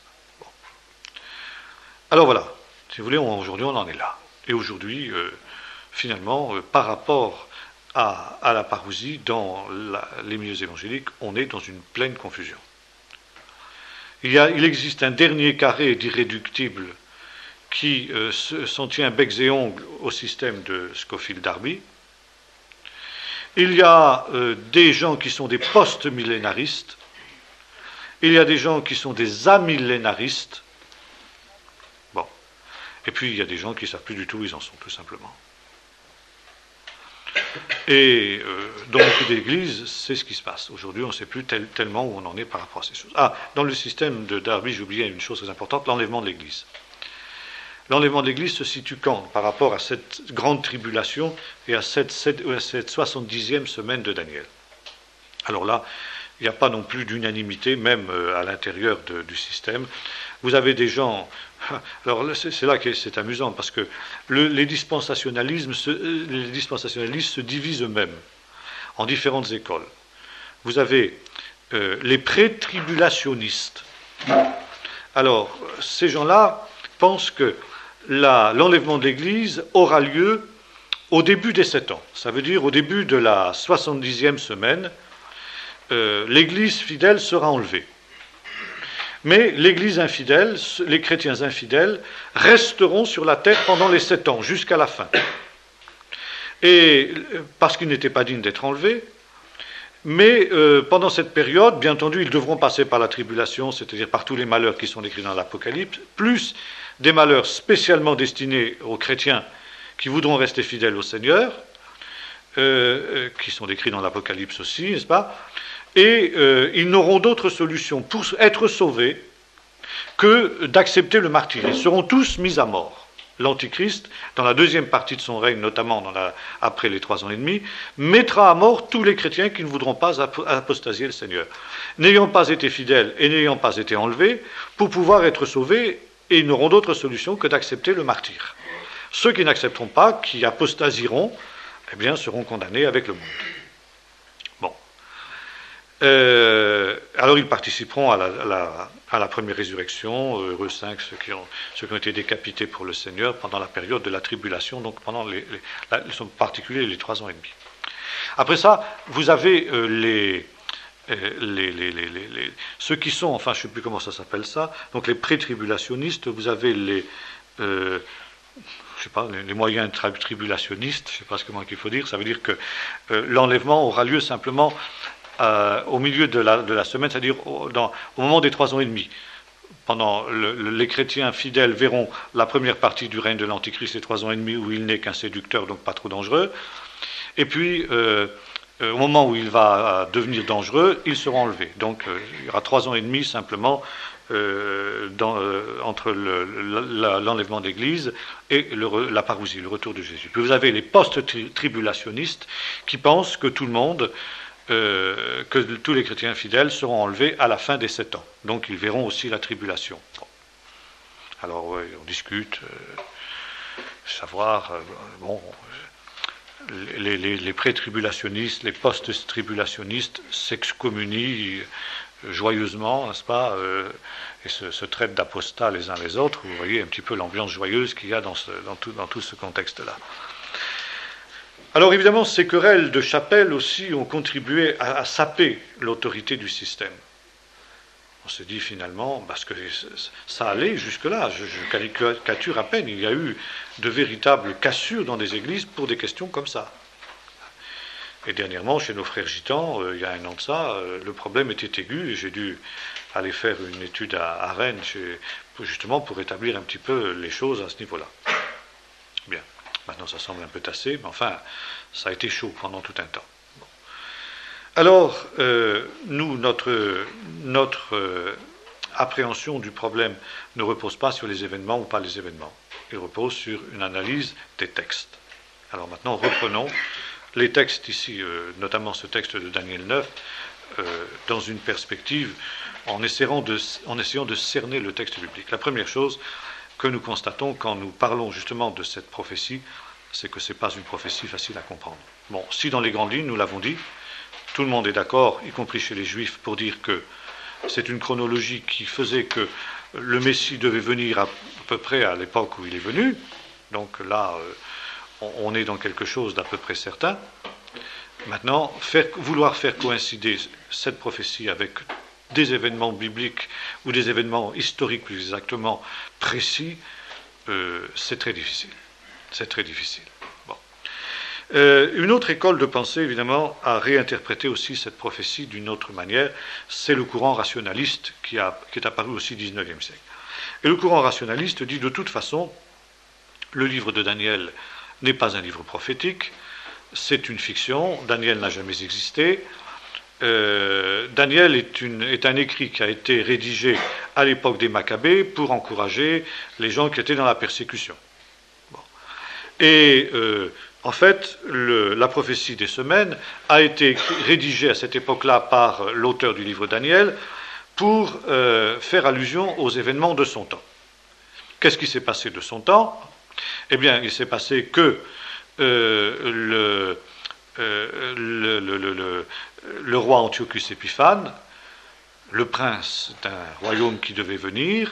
Alors voilà, si vous voulez, on, aujourd'hui on en est là. Et aujourd'hui, euh, finalement, euh, par rapport à, à la parousie, dans la, les milieux évangéliques, on est dans une pleine confusion. Il, y a, il existe un dernier carré d'irréductible qui euh, s'en tient becs et ongles au système de Scofield-Darby. Il y a euh, des gens qui sont des post-millénaristes. Il y a des gens qui sont des amillénaristes. Bon. Et puis il y a des gens qui ne savent plus du tout où ils en sont, tout simplement. Et euh, dans beaucoup d'églises, c'est ce qui se passe. Aujourd'hui, on ne sait plus tel, tellement où on en est par rapport à ces choses. Ah, dans le système de Darby, j'oubliais une chose très importante, l'enlèvement de l'Église. L'enlèvement de l'Église se situe quand par rapport à cette grande tribulation et à cette, cette, cette soixante-dixième semaine de Daniel. Alors là, il n'y a pas non plus d'unanimité, même à l'intérieur de, du système. Vous avez des gens... Alors c'est, c'est là que c'est amusant, parce que le, les, dispensationalismes se, les dispensationalistes se divisent eux-mêmes en différentes écoles. Vous avez euh, les pré-tribulationnistes. Alors, ces gens-là pensent que La, l'enlèvement de l'Église aura lieu au début des sept ans. Ça veut dire au début de la soixante-dixième semaine, euh, l'Église fidèle sera enlevée. Mais l'Église infidèle, les chrétiens infidèles, resteront sur la terre pendant les sept ans, jusqu'à la fin. Et parce qu'ils n'étaient pas dignes d'être enlevés, mais euh, pendant cette période, bien entendu, ils devront passer par la tribulation, c'est-à-dire par tous les malheurs qui sont décrits dans l'Apocalypse, plus des malheurs spécialement destinés aux chrétiens qui voudront rester fidèles au Seigneur, euh, qui sont décrits dans l'Apocalypse aussi, n'est-ce pas? Et euh, ils n'auront d'autre solution pour être sauvés que d'accepter le martyre. Ils seront tous mis à mort. L'Antichrist, dans la deuxième partie de son règne, notamment dans la, après les trois ans et demi, mettra à mort tous les chrétiens qui ne voudront pas apostasier le Seigneur, n'ayant pas été fidèles et n'ayant pas été enlevés, pour pouvoir être sauvés. Et ils n'auront d'autre solution que d'accepter le martyre. Ceux qui n'accepteront pas, qui apostasieront, eh bien, seront condamnés avec le monde. Bon. Euh, alors, ils participeront à la, à la, à la première résurrection, heureux cinq, ceux qui, ont, ceux qui ont été décapités pour le Seigneur pendant la période de la tribulation, donc pendant les, les la, en particulier les trois ans et demi. Après ça, vous avez euh, les... Les, les, les, les, les, ceux qui sont, enfin je ne sais plus comment ça s'appelle ça, donc les pré-tribulationnistes, vous avez les, euh, je sais pas, les, les moyens tribulationnistes, je ne sais pas ce comment qu'il faut dire, ça veut dire que euh, l'enlèvement aura lieu simplement euh, au milieu de la, de la semaine, c'est-à-dire au, dans, au moment des trois ans et demi. Pendant le, le, les chrétiens fidèles verront la première partie du règne de l'Antichrist, les trois ans et demi, où il n'est qu'un séducteur, donc pas trop dangereux, et puis euh, Euh, au moment où il va devenir dangereux, ils seront enlevés. Donc euh, il y aura trois ans et demi simplement euh, dans, euh, entre le, le, l'enlèvement d'Église et le, la parousie, le retour de Jésus. Puis vous avez les post-tribulationnistes qui pensent que tout le monde, euh, que tous les chrétiens fidèles seront enlevés à la fin des sept ans. Donc ils verront aussi la tribulation. Bon. Alors ouais, on discute, euh, savoir, euh, bon... Les, les, les pré-tribulationnistes, les post-tribulationnistes s'excommunient joyeusement, n'est-ce pas, euh, et se, se traitent d'apostats les uns les autres. Vous voyez un petit peu l'ambiance joyeuse qu'il y a dans, ce, dans, tout, dans tout ce contexte-là. Alors évidemment, ces querelles de chapelle aussi ont contribué à, à saper l'autorité du système. On se dit finalement, parce que ça allait jusque-là, je, je caricature à peine, il y a eu de véritables cassures dans des églises pour des questions comme ça. Et dernièrement, chez nos frères gitans, euh, il y a un an de ça, euh, le problème était aigu, et j'ai dû aller faire une étude à, à Rennes, chez, justement pour établir un petit peu les choses à ce niveau-là. Bien, maintenant ça semble un peu tassé, mais enfin, ça a été chaud pendant tout un temps. Alors, euh, nous, notre, notre euh, appréhension du problème ne repose pas sur les événements ou pas les événements. Il repose sur une analyse des textes. Alors maintenant, reprenons les textes ici, euh, notamment ce texte de Daniel neuf, euh, dans une perspective, en essayant, de, en essayant de cerner le texte biblique. La première chose que nous constatons quand nous parlons justement de cette prophétie, c'est que ce n'est pas une prophétie facile à comprendre. Bon, si dans les grandes lignes, nous l'avons dit, tout le monde est d'accord, y compris chez les Juifs, pour dire que c'est une chronologie qui faisait que le Messie devait venir à peu près à l'époque où il est venu. Donc là, euh, on est dans quelque chose d'à peu près certain. Maintenant, faire, vouloir faire coïncider cette prophétie avec des événements bibliques ou des événements historiques plus exactement précis, euh, c'est très difficile. C'est très difficile. Bon. Euh, une autre école de pensée, évidemment, a réinterprété aussi cette prophétie d'une autre manière. C'est le courant rationaliste qui, a, qui est apparu aussi au dix-neuvième siècle. Et le courant rationaliste dit de toute façon, le livre de Daniel n'est pas un livre prophétique, c'est une fiction, Daniel n'a jamais existé. Euh, Daniel est, une, est un écrit qui a été rédigé à l'époque des Maccabées pour encourager les gens qui étaient dans la persécution. Bon. Et euh, en fait, le, la prophétie des semaines a été rédigée à cette époque-là par l'auteur du livre Daniel pour euh, faire allusion aux événements de son temps. Qu'est-ce qui s'est passé de son temps? Eh bien, il s'est passé que euh, le, euh, le, le, le, le Le roi Antiochus Épiphane, le prince d'un royaume qui devait venir,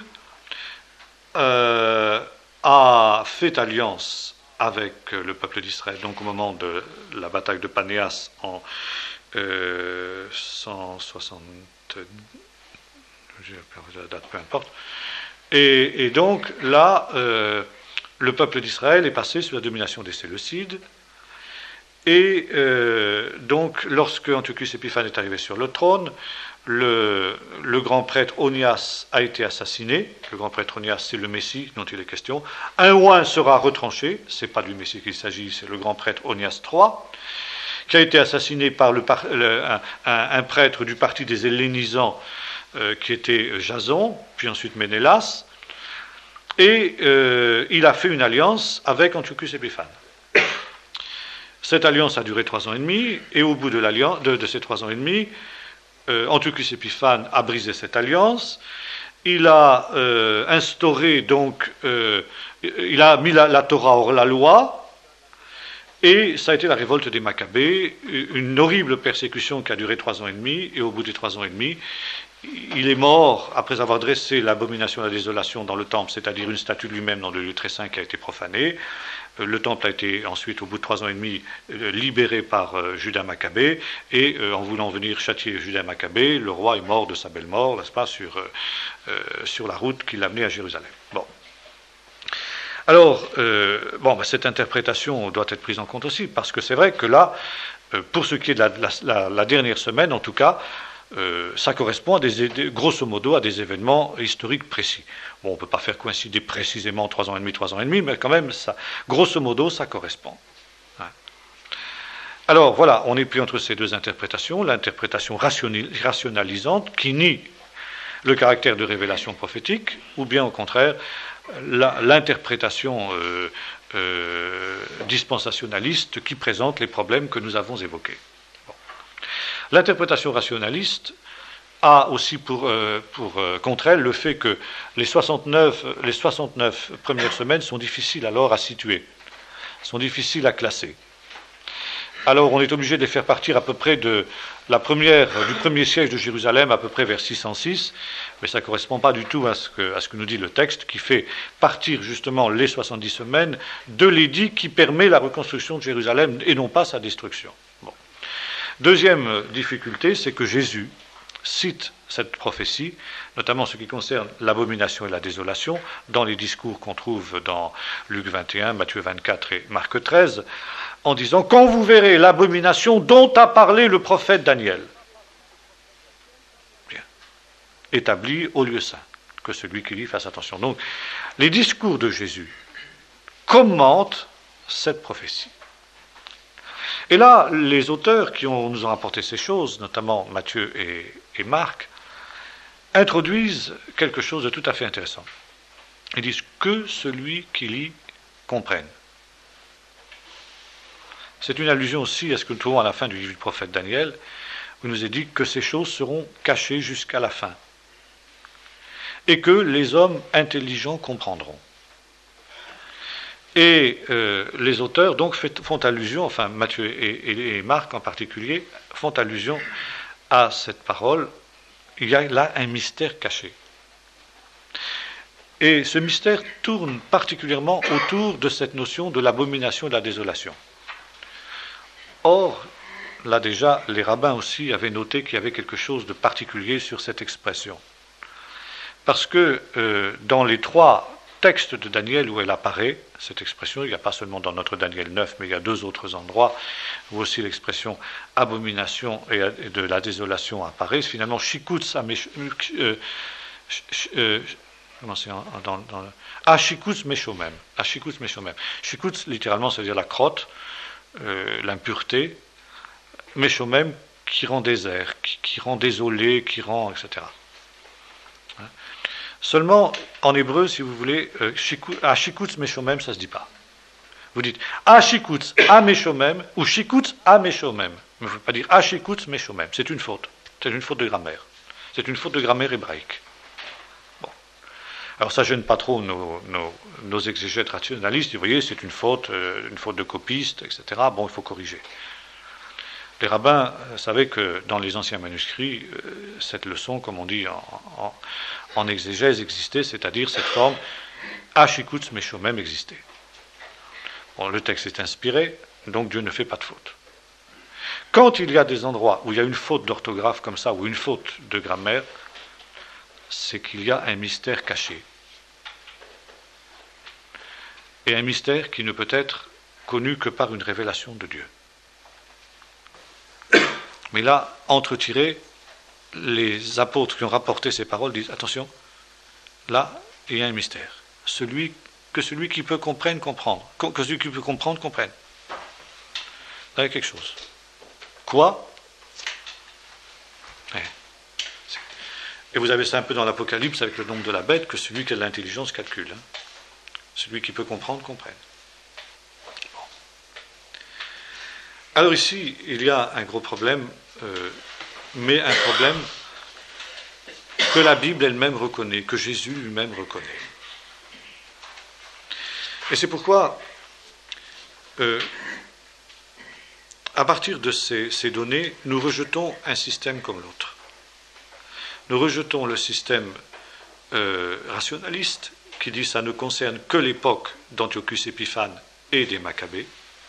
euh, a fait alliance avec le peuple d'Israël. Donc au moment de la bataille de Panéas en euh, cent soixante, j'ai perdu la date, peu importe. Et, et donc là, euh, le peuple d'Israël est passé sous la domination des Séleucides. Et euh, donc, lorsque Antiochus Épiphane est arrivé sur le trône, le, le grand prêtre Onias a été assassiné. Le grand prêtre Onias, c'est le Messie dont il est question. Un oint sera retranché, ce n'est pas du Messie qu'il s'agit, c'est le grand prêtre Onias trois, qui a été assassiné par le, le, un, un, un prêtre du parti des Hellénisants, euh, qui était Jason, puis ensuite Ménélas. Et euh, il a fait une alliance avec Antiochus Épiphane. Cette alliance a duré trois ans et demi, et au bout de, de, de ces trois ans et demi, euh, Antiochus Épiphane a brisé cette alliance. Il a euh, instauré donc, euh, il a mis la, la Torah hors la loi, et ça a été la révolte des Maccabées, une horrible persécution qui a duré trois ans et demi, et au bout des trois ans et demi, il est mort après avoir dressé l'abomination de la désolation dans le temple, c'est-à-dire une statue de lui-même dans le lieu très saint qui a été profanée. Le temple a été ensuite, au bout de trois ans et demi, libéré par euh, Judas Maccabée, et euh, en voulant venir châtier Judas Maccabée, le roi est mort de sa belle mort, n'est-ce pas, sur, euh, sur la route qui l'amenait à Jérusalem. Bon. Alors, euh, bon, bah, cette interprétation doit être prise en compte aussi, parce que c'est vrai que là, euh, pour ce qui est de la, la, la dernière semaine, en tout cas, Euh, ça correspond à des, grosso modo à des événements historiques précis. Bon, on ne peut pas faire coïncider précisément trois ans et demi, trois ans et demi, mais quand même, ça, grosso modo, ça correspond. Hein. Alors, voilà, on est pris entre ces deux interprétations, l'interprétation rationalisante qui nie le caractère de révélation prophétique, ou bien au contraire, la, l'interprétation euh, euh, dispensationaliste qui présente les problèmes que nous avons évoqués. L'interprétation rationaliste a aussi pour, euh, pour euh, contre elle le fait que les soixante-neuf, les soixante-neuf premières semaines sont difficiles alors à situer, sont difficiles à classer. Alors on est obligé de les faire partir à peu près de la première, du premier siège de Jérusalem, à peu près vers six cent six, mais ça ne correspond pas du tout à ce, que, à ce que nous dit le texte, qui fait partir justement les soixante-dix semaines de l'édit qui permet la reconstruction de Jérusalem et non pas sa destruction. Bon. Deuxième difficulté, c'est que Jésus cite cette prophétie, notamment ce qui concerne l'abomination et la désolation, dans les discours qu'on trouve dans Luc vingt et un, Matthieu vingt-quatre et Marc treize, en disant « Quand vous verrez l'abomination dont a parlé le prophète Daniel », bien, établi au lieu saint, que celui qui lit fasse attention. Donc, les discours de Jésus commentent cette prophétie. Et là, les auteurs qui ont, nous ont apporté ces choses, notamment Matthieu et, et Marc, introduisent quelque chose de tout à fait intéressant. Ils disent que celui qui lit comprenne. C'est une allusion aussi à ce que nous trouvons à la fin du livre du prophète Daniel, où il nous est dit que ces choses seront cachées jusqu'à la fin, et que les hommes intelligents comprendront. Et euh, les auteurs donc fait, font allusion, enfin Matthieu et, et, et Marc en particulier, font allusion à cette parole. Il y a là un mystère caché. Et ce mystère tourne particulièrement autour de cette notion de l'abomination et de la désolation. Or, là déjà, les rabbins aussi avaient noté qu'il y avait quelque chose de particulier sur cette expression. Parce que euh, dans les trois textes de Daniel où elle apparaît, cette expression, il n'y a pas seulement dans notre Daniel neuf, mais il y a deux autres endroits où aussi l'expression abomination et de la désolation apparaît. Finalement, Shikutz, euh, euh, comment c'est dans, dans le... Ah, Shikutz Meshomem. Ah, Shikutz Meshomem. Shikutz, littéralement, ça veut dire la crotte, euh, l'impureté. Meshomem, qui rend désert, qui, qui rend désolé, qui rend, et cetera. Hein? Seulement, en hébreu, si vous voulez, euh, ah, Shikutz Meshomem, ça ne se dit pas. Vous dites Ah, Shikutz a Meshomem ou Shikutz a Meshomem. Mais il ne faut pas dire Ah, Shikutz Meshomem. C'est une faute. C'est une faute de grammaire. C'est une faute de grammaire hébraïque. Bon. Alors, ça ne gêne pas trop nos, nos, nos exégètes rationalistes. Vous voyez, c'est une faute, euh, une faute de copiste, et cetera. Bon, il faut corriger. Les rabbins savaient que dans les anciens manuscrits, euh, cette leçon, comme on dit en, en, en exégèse, existait, c'est-à-dire cette forme Hashikutz Meshomem existait. Bon, le texte est inspiré, donc Dieu ne fait pas de faute. Quand il y a des endroits où il y a une faute d'orthographe comme ça, ou une faute de grammaire, c'est qu'il y a un mystère caché. Et un mystère qui ne peut être connu que par une révélation de Dieu. Mais là, entre-tirés, les apôtres qui ont rapporté ces paroles disent, attention, là, il y a un mystère. Celui, que celui qui peut comprendre, comprendre. Que celui qui peut comprendre, comprenne. Là, il y a quelque chose. Quoi ? Et vous avez ça un peu dans l'Apocalypse avec le nombre de la bête, que celui qui a de l'intelligence calcule. Hein. Celui qui peut comprendre, comprenne. Bon. Alors ici, il y a un gros problème, euh, mais un problème que la Bible elle-même reconnaît, que Jésus lui-même reconnaît. Et c'est pourquoi, euh, à partir de ces, ces données, nous rejetons un système comme l'autre. Nous rejetons le système euh, rationaliste qui dit que ça ne concerne que l'époque d'Antiochus Épiphane et des Maccabées.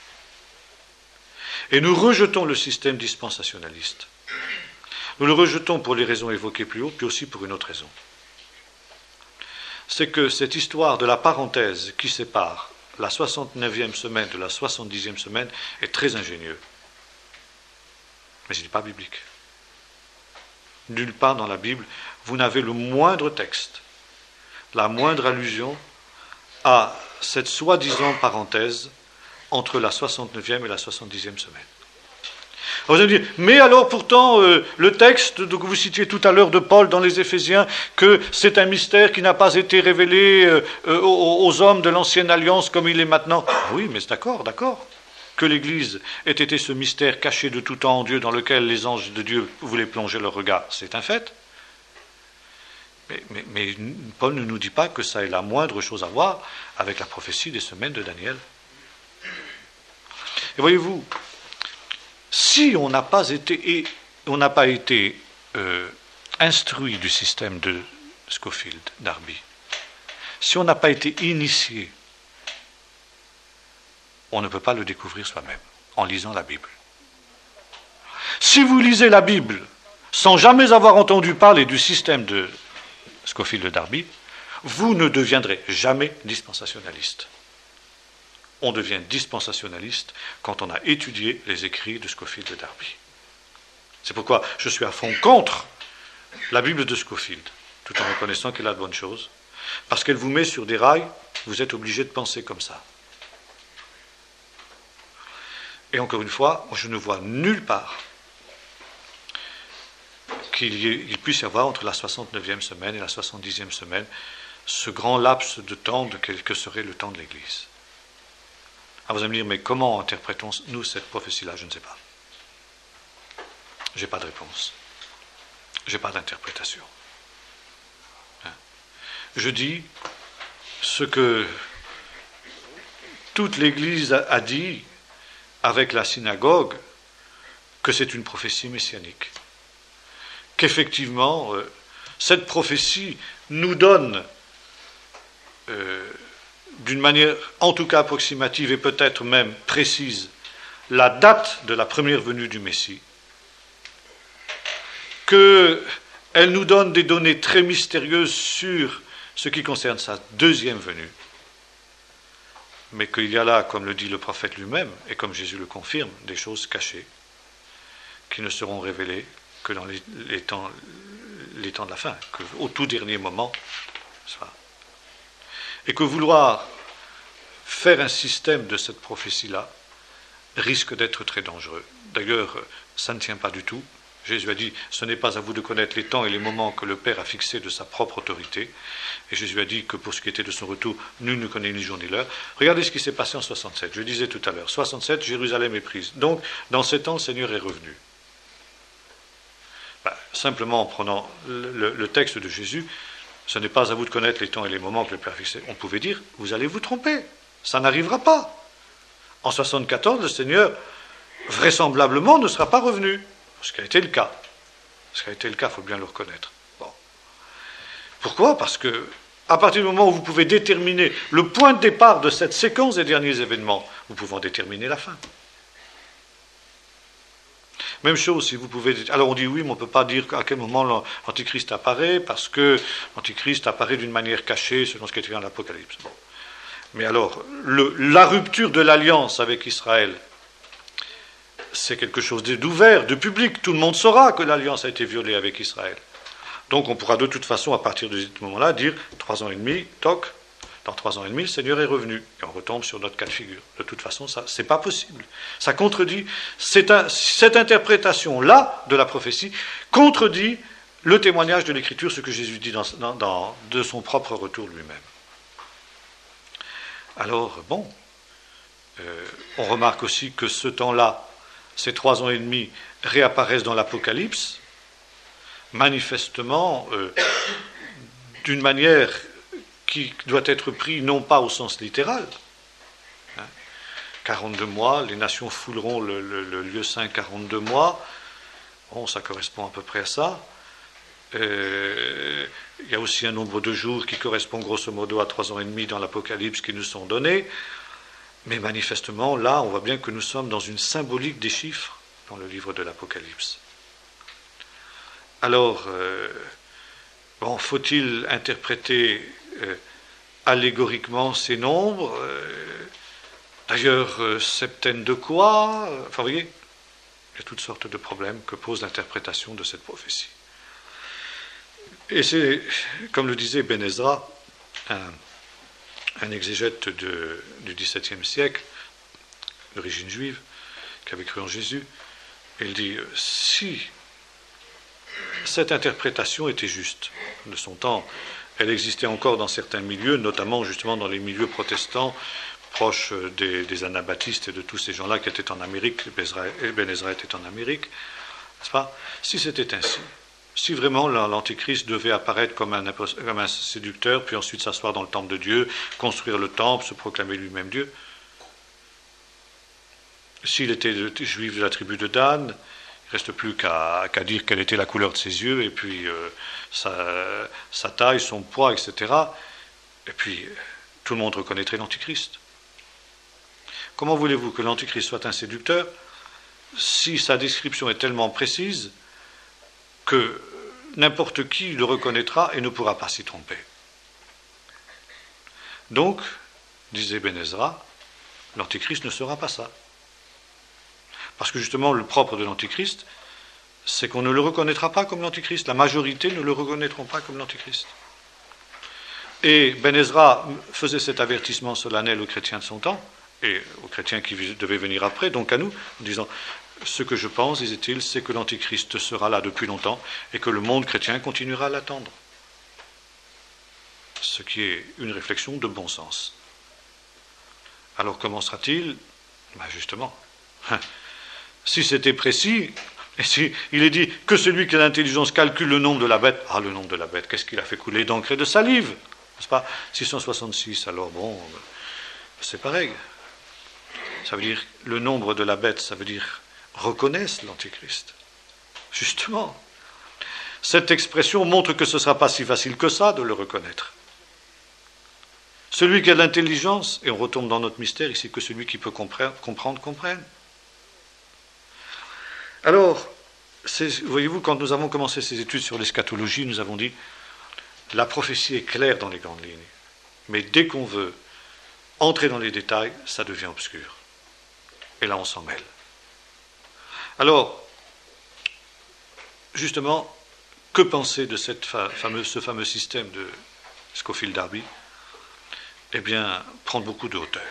Et nous rejetons le système dispensationaliste. Nous le rejetons pour les raisons évoquées plus haut, puis aussi pour une autre raison. C'est que cette histoire de la parenthèse qui sépare la soixante-neuvième semaine de la soixante-dixième semaine est très ingénieuse. Mais ce n'est pas biblique. Nulle part dans la Bible, vous n'avez le moindre texte, la moindre allusion à cette soi-disant parenthèse entre la soixante-neuvième et la soixante-dixième semaine. Alors vous allez me dire, mais alors pourtant, euh, le texte que vous citiez tout à l'heure de Paul dans les Éphésiens, que c'est un mystère qui n'a pas été révélé euh, euh, aux, aux hommes de l'ancienne alliance comme il est maintenant. Oui, mais c'est d'accord, d'accord. Que l'Église ait été ce mystère caché de tout temps en Dieu dans lequel les anges de Dieu voulaient plonger leur regard, c'est un fait. Mais, mais, mais Paul ne nous dit pas que ça ait la moindre chose à voir avec la prophétie des semaines de Daniel. Et voyez-vous, si on n'a pas été, on n'a pas été euh, instruit du système de Scofield, Darby, si on n'a pas été initié, on ne peut pas le découvrir soi-même en lisant la Bible. Si vous lisez la Bible sans jamais avoir entendu parler du système de Scofield de Darby, vous ne deviendrez jamais dispensationaliste. On devient dispensationaliste quand on a étudié les écrits de Scofield de Darby. C'est pourquoi je suis à fond contre la Bible de Scofield, tout en reconnaissant qu'elle a de bonnes choses, parce qu'elle vous met sur des rails, vous êtes obligé de penser comme ça. Et encore une fois, je ne vois nulle part qu'il y ait, il puisse y avoir entre la soixante-neuvième semaine et la soixante-dixième semaine ce grand laps de temps de quel que serait le temps de l'Église. Alors vous allez me dire, mais comment interprétons-nous cette prophétie-là? Je ne sais pas. Je n'ai pas de réponse. Je n'ai pas d'interprétation. Hein? Je dis ce que toute l'Église a, a dit avec la synagogue, que c'est une prophétie messianique. Qu'effectivement, euh, cette prophétie nous donne, euh, d'une manière en tout cas approximative et peut-être même précise, la date de la première venue du Messie, qu'elle nous donne des données très mystérieuses sur ce qui concerne sa deuxième venue, mais qu'il y a là, comme le dit le prophète lui-même, et comme Jésus le confirme, des choses cachées, qui ne seront révélées que dans les, les, temps, les temps de la fin, qu'au tout dernier moment. Ça. Et que vouloir faire un système de cette prophétie-là risque d'être très dangereux. D'ailleurs, ça ne tient pas du tout. Jésus a dit, ce n'est pas à vous de connaître les temps et les moments que le Père a fixés de sa propre autorité. Et Jésus a dit que pour ce qui était de son retour, nul ne connaît ni jour ni l'heure. Regardez ce qui s'est passé en soixante-sept. Je disais tout à l'heure, soixante-sept, Jérusalem est prise. Donc, dans sept ans, le Seigneur est revenu. Ben, simplement en prenant le, le, le texte de Jésus, ce n'est pas à vous de connaître les temps et les moments que le Père a fixés. On pouvait dire, vous allez vous tromper. Ça n'arrivera pas. En soixante-quatorze, le Seigneur, vraisemblablement, ne sera pas revenu. Ce qui a été le cas. Ce qui a été le cas, il faut bien le reconnaître. Bon. Pourquoi ? Parce que, à partir du moment où vous pouvez déterminer le point de départ de cette séquence des derniers événements, vous pouvez en déterminer la fin. Même chose, si vous pouvez... Alors on dit oui, mais on ne peut pas dire à quel moment l'Antichrist apparaît, parce que l'Antichrist apparaît d'une manière cachée, selon ce qui est écrit dans l'Apocalypse. Bon. Mais alors, le, la rupture de l'alliance avec Israël, c'est quelque chose d'ouvert, de public. Tout le monde saura que l'alliance a été violée avec Israël. Donc on pourra de toute façon, à partir de ce moment-là, dire trois ans et demi, toc, dans trois ans et demi, le Seigneur est revenu. Et on retombe sur notre cas de figure. De toute façon, ça, c'est pas possible. Ça contredit, c'est un, cette interprétation-là de la prophétie contredit le témoignage de l'Écriture, ce que Jésus dit dans, dans, dans, de son propre retour lui-même. Alors, bon, euh, on remarque aussi que ce temps-là, ces trois ans et demi, réapparaissent dans l'Apocalypse, manifestement, euh, d'une manière qui doit être prise non pas au sens littéral. Hein, quarante-deux mois, les nations fouleront le, le, le lieu saint quarante-deux mois, bon, ça correspond à peu près à ça. Euh, il y a aussi un nombre de jours qui correspond grosso modo à trois ans et demi dans l'Apocalypse qui nous sont donnés. Mais manifestement, là, on voit bien que nous sommes dans une symbolique des chiffres dans le livre de l'Apocalypse. Alors, euh, bon, faut-il interpréter euh, allégoriquement ces nombres euh, D'ailleurs, euh, septaine de quoi Enfin, vous voyez, il y a toutes sortes de problèmes que pose l'interprétation de cette prophétie. Et c'est, comme le disait Ben Ezra, un... un exégète de, du dix-septième siècle, d'origine juive, qui avait cru en Jésus, il dit, si cette interprétation était juste, de son temps, elle existait encore dans certains milieux, notamment justement dans les milieux protestants, proches des, des anabaptistes et de tous ces gens-là qui étaient en Amérique, Ben Ezra était en Amérique, n'est-ce pas ? Si c'était ainsi, si vraiment l'Antichrist devait apparaître comme un, comme un séducteur, puis ensuite s'asseoir dans le temple de Dieu, construire le temple, se proclamer lui-même Dieu, s'il était juif de la tribu de Dan, il ne reste plus qu'à, qu'à dire quelle était la couleur de ses yeux, et puis euh, sa, sa taille, son poids, et cetera. Et puis, tout le monde reconnaîtrait l'Antichrist. Comment voulez-vous que l'Antichrist soit un séducteur si sa description est tellement précise que n'importe qui le reconnaîtra et ne pourra pas s'y tromper. Donc, disait Ben Ezra, l'Antichrist ne sera pas ça. Parce que justement, le propre de l'Antichrist, c'est qu'on ne le reconnaîtra pas comme l'Antichrist. La majorité ne le reconnaîtront pas comme l'Antichrist. Et Ben Ezra faisait cet avertissement solennel aux chrétiens de son temps, et aux chrétiens qui devaient venir après, donc à nous, en disant... Ce que je pense, disait-il, c'est que l'Antichrist sera là depuis longtemps et que le monde chrétien continuera à l'attendre. Ce qui est une réflexion de bon sens. Alors comment sera-t-il ? Ben justement, si c'était précis, et si il est dit que celui qui a l'intelligence calcule le nombre de la bête, ah le nombre de la bête, qu'est-ce qu'il a fait couler d'encre et de salive ? N'est-ce pas ? six cent soixante-six, alors bon, c'est pareil. Ça veut dire, le nombre de la bête, ça veut dire reconnaissent l'Antichrist. Justement, cette expression montre que ce ne sera pas si facile que ça de le reconnaître. Celui qui a de l'intelligence, et on retombe dans notre mystère ici, que celui qui peut comprendre, comprendre comprenne. Alors, voyez-vous, quand nous avons commencé ces études sur l'eschatologie, nous avons dit la prophétie est claire dans les grandes lignes, mais dès qu'on veut entrer dans les détails, ça devient obscur. Et là, on s'en mêle. Alors, justement, que penser de cette fameuse, ce fameux système de Scofield-Darby? Eh bien, prendre beaucoup de hauteur.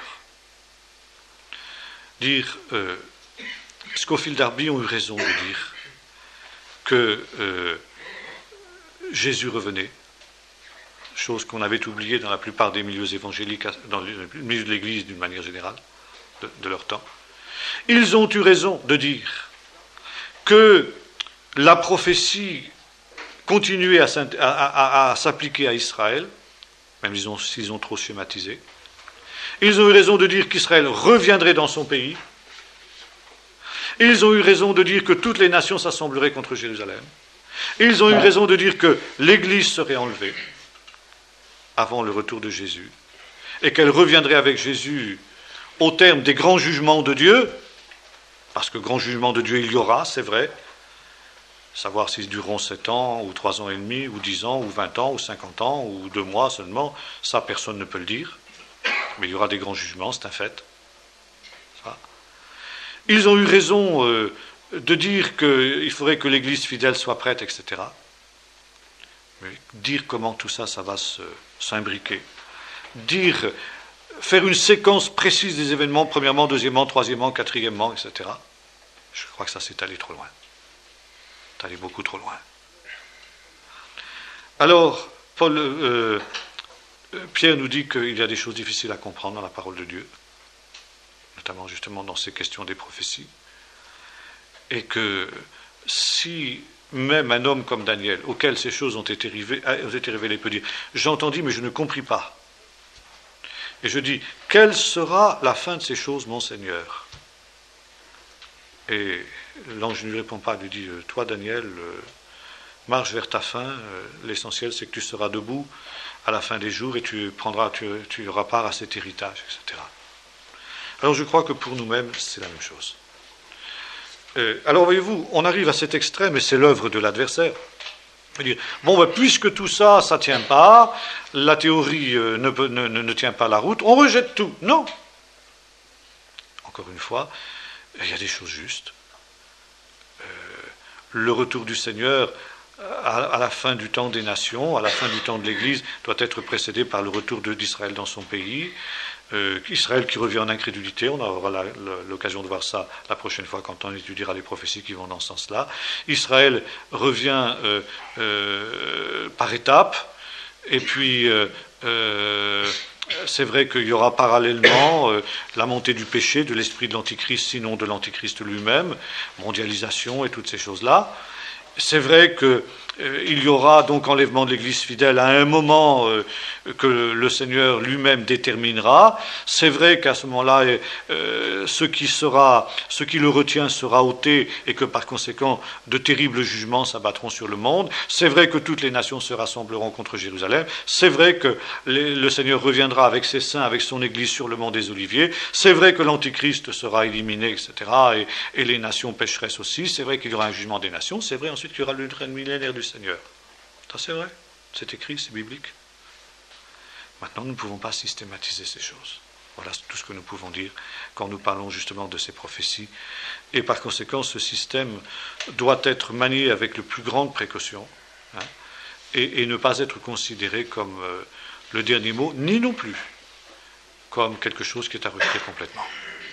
Dire, euh, Scofield-Darby ont eu raison de dire que euh, Jésus revenait, chose qu'on avait oubliée dans la plupart des milieux évangéliques, dans le milieu de l'Église d'une manière générale, de, de leur temps. Ils ont eu raison de dire que la prophétie continuait à, à, à, à s'appliquer à Israël, même s'ils ont, s'ils ont trop schématisé. Ils ont eu raison de dire qu'Israël reviendrait dans son pays. Ils ont eu raison de dire que toutes les nations s'assembleraient contre Jérusalem. Ils ont eu raison de dire que l'Église serait enlevée avant le retour de Jésus et qu'elle reviendrait avec Jésus au terme des grands jugements de Dieu, parce que grand jugement de Dieu il y aura, c'est vrai, savoir s'ils dureront sept ans, ou trois ans et demi, ou dix ans, ou vingt ans, ou cinquante ans, ou deux mois seulement, ça personne ne peut le dire, mais il y aura des grands jugements, c'est un fait. Ça. Ils ont eu raison euh, de dire qu'il faudrait que l'Église fidèle soit prête, et cetera. Mais dire comment tout ça, ça va se, s'imbriquer. Dire, faire une séquence précise des événements, premièrement, deuxièmement, troisièmement, quatrièmement, et cetera. Je crois que ça s'est allé trop loin. C'est allé beaucoup trop loin. Alors, Paul, euh, Pierre nous dit qu'il y a des choses difficiles à comprendre dans la parole de Dieu, notamment justement dans ces questions des prophéties, et que si même un homme comme Daniel, auquel ces choses ont été révélées, ont été révélées peut dire « J'entendis, mais je ne compris pas ». Et je dis « Quelle sera la fin de ces choses, mon Seigneur ?» Et l'ange ne lui répond pas, il lui dit « Toi, Daniel, marche vers ta fin, l'essentiel c'est que tu seras debout à la fin des jours et tu prendras, tu, tu auras part à cet héritage, et cetera » Alors je crois que pour nous-mêmes, c'est la même chose. Euh, alors voyez-vous, on arrive à cet extrême, et c'est l'œuvre de l'adversaire. Dire, bon, ben, puisque tout ça, ça ne tient pas, la théorie euh, ne, ne, ne tient pas la route, on rejette tout. Non. Encore une fois, il y a des choses justes. Euh, le retour du Seigneur à, à la fin du temps des nations, à la fin du temps de l'Église, doit être précédé par le retour de, d'Israël dans son pays. Euh, Israël qui revient en incrédulité, on aura la, la, l'occasion de voir ça la prochaine fois quand on étudiera les prophéties qui vont dans ce sens-là. Israël revient euh, euh, par étapes, et puis euh, euh, c'est vrai qu'il y aura parallèlement euh, la montée du péché, de l'esprit de l'Antichrist, sinon de l'Antichrist lui-même, mondialisation et toutes ces choses-là. C'est vrai qu'il euh, y aura donc enlèvement de l'Église fidèle à un moment euh, que le Seigneur lui-même déterminera. C'est vrai qu'à ce moment-là, euh, ce qui sera, ce qui le retient sera ôté et que par conséquent, de terribles jugements s'abattront sur le monde. C'est vrai que toutes les nations se rassembleront contre Jérusalem. C'est vrai que les, le Seigneur reviendra avec ses saints, avec son Église sur le mont des Oliviers. C'est vrai que l'Antichrist sera éliminé, et cetera. Et, et les nations pécheresses aussi. C'est vrai qu'il y aura un jugement des nations. C'est vrai ensuite qu'il y aura le règne millénaire du Seigneur. Ça c'est vrai. C'est écrit, c'est biblique. Maintenant, nous ne pouvons pas systématiser ces choses. Voilà tout ce que nous pouvons dire quand nous parlons justement de ces prophéties. Et par conséquent, ce système doit être manié avec le plus grande précaution, hein, et, et ne pas être considéré comme euh, le dernier mot, ni non plus comme quelque chose qui est à rejeter complètement.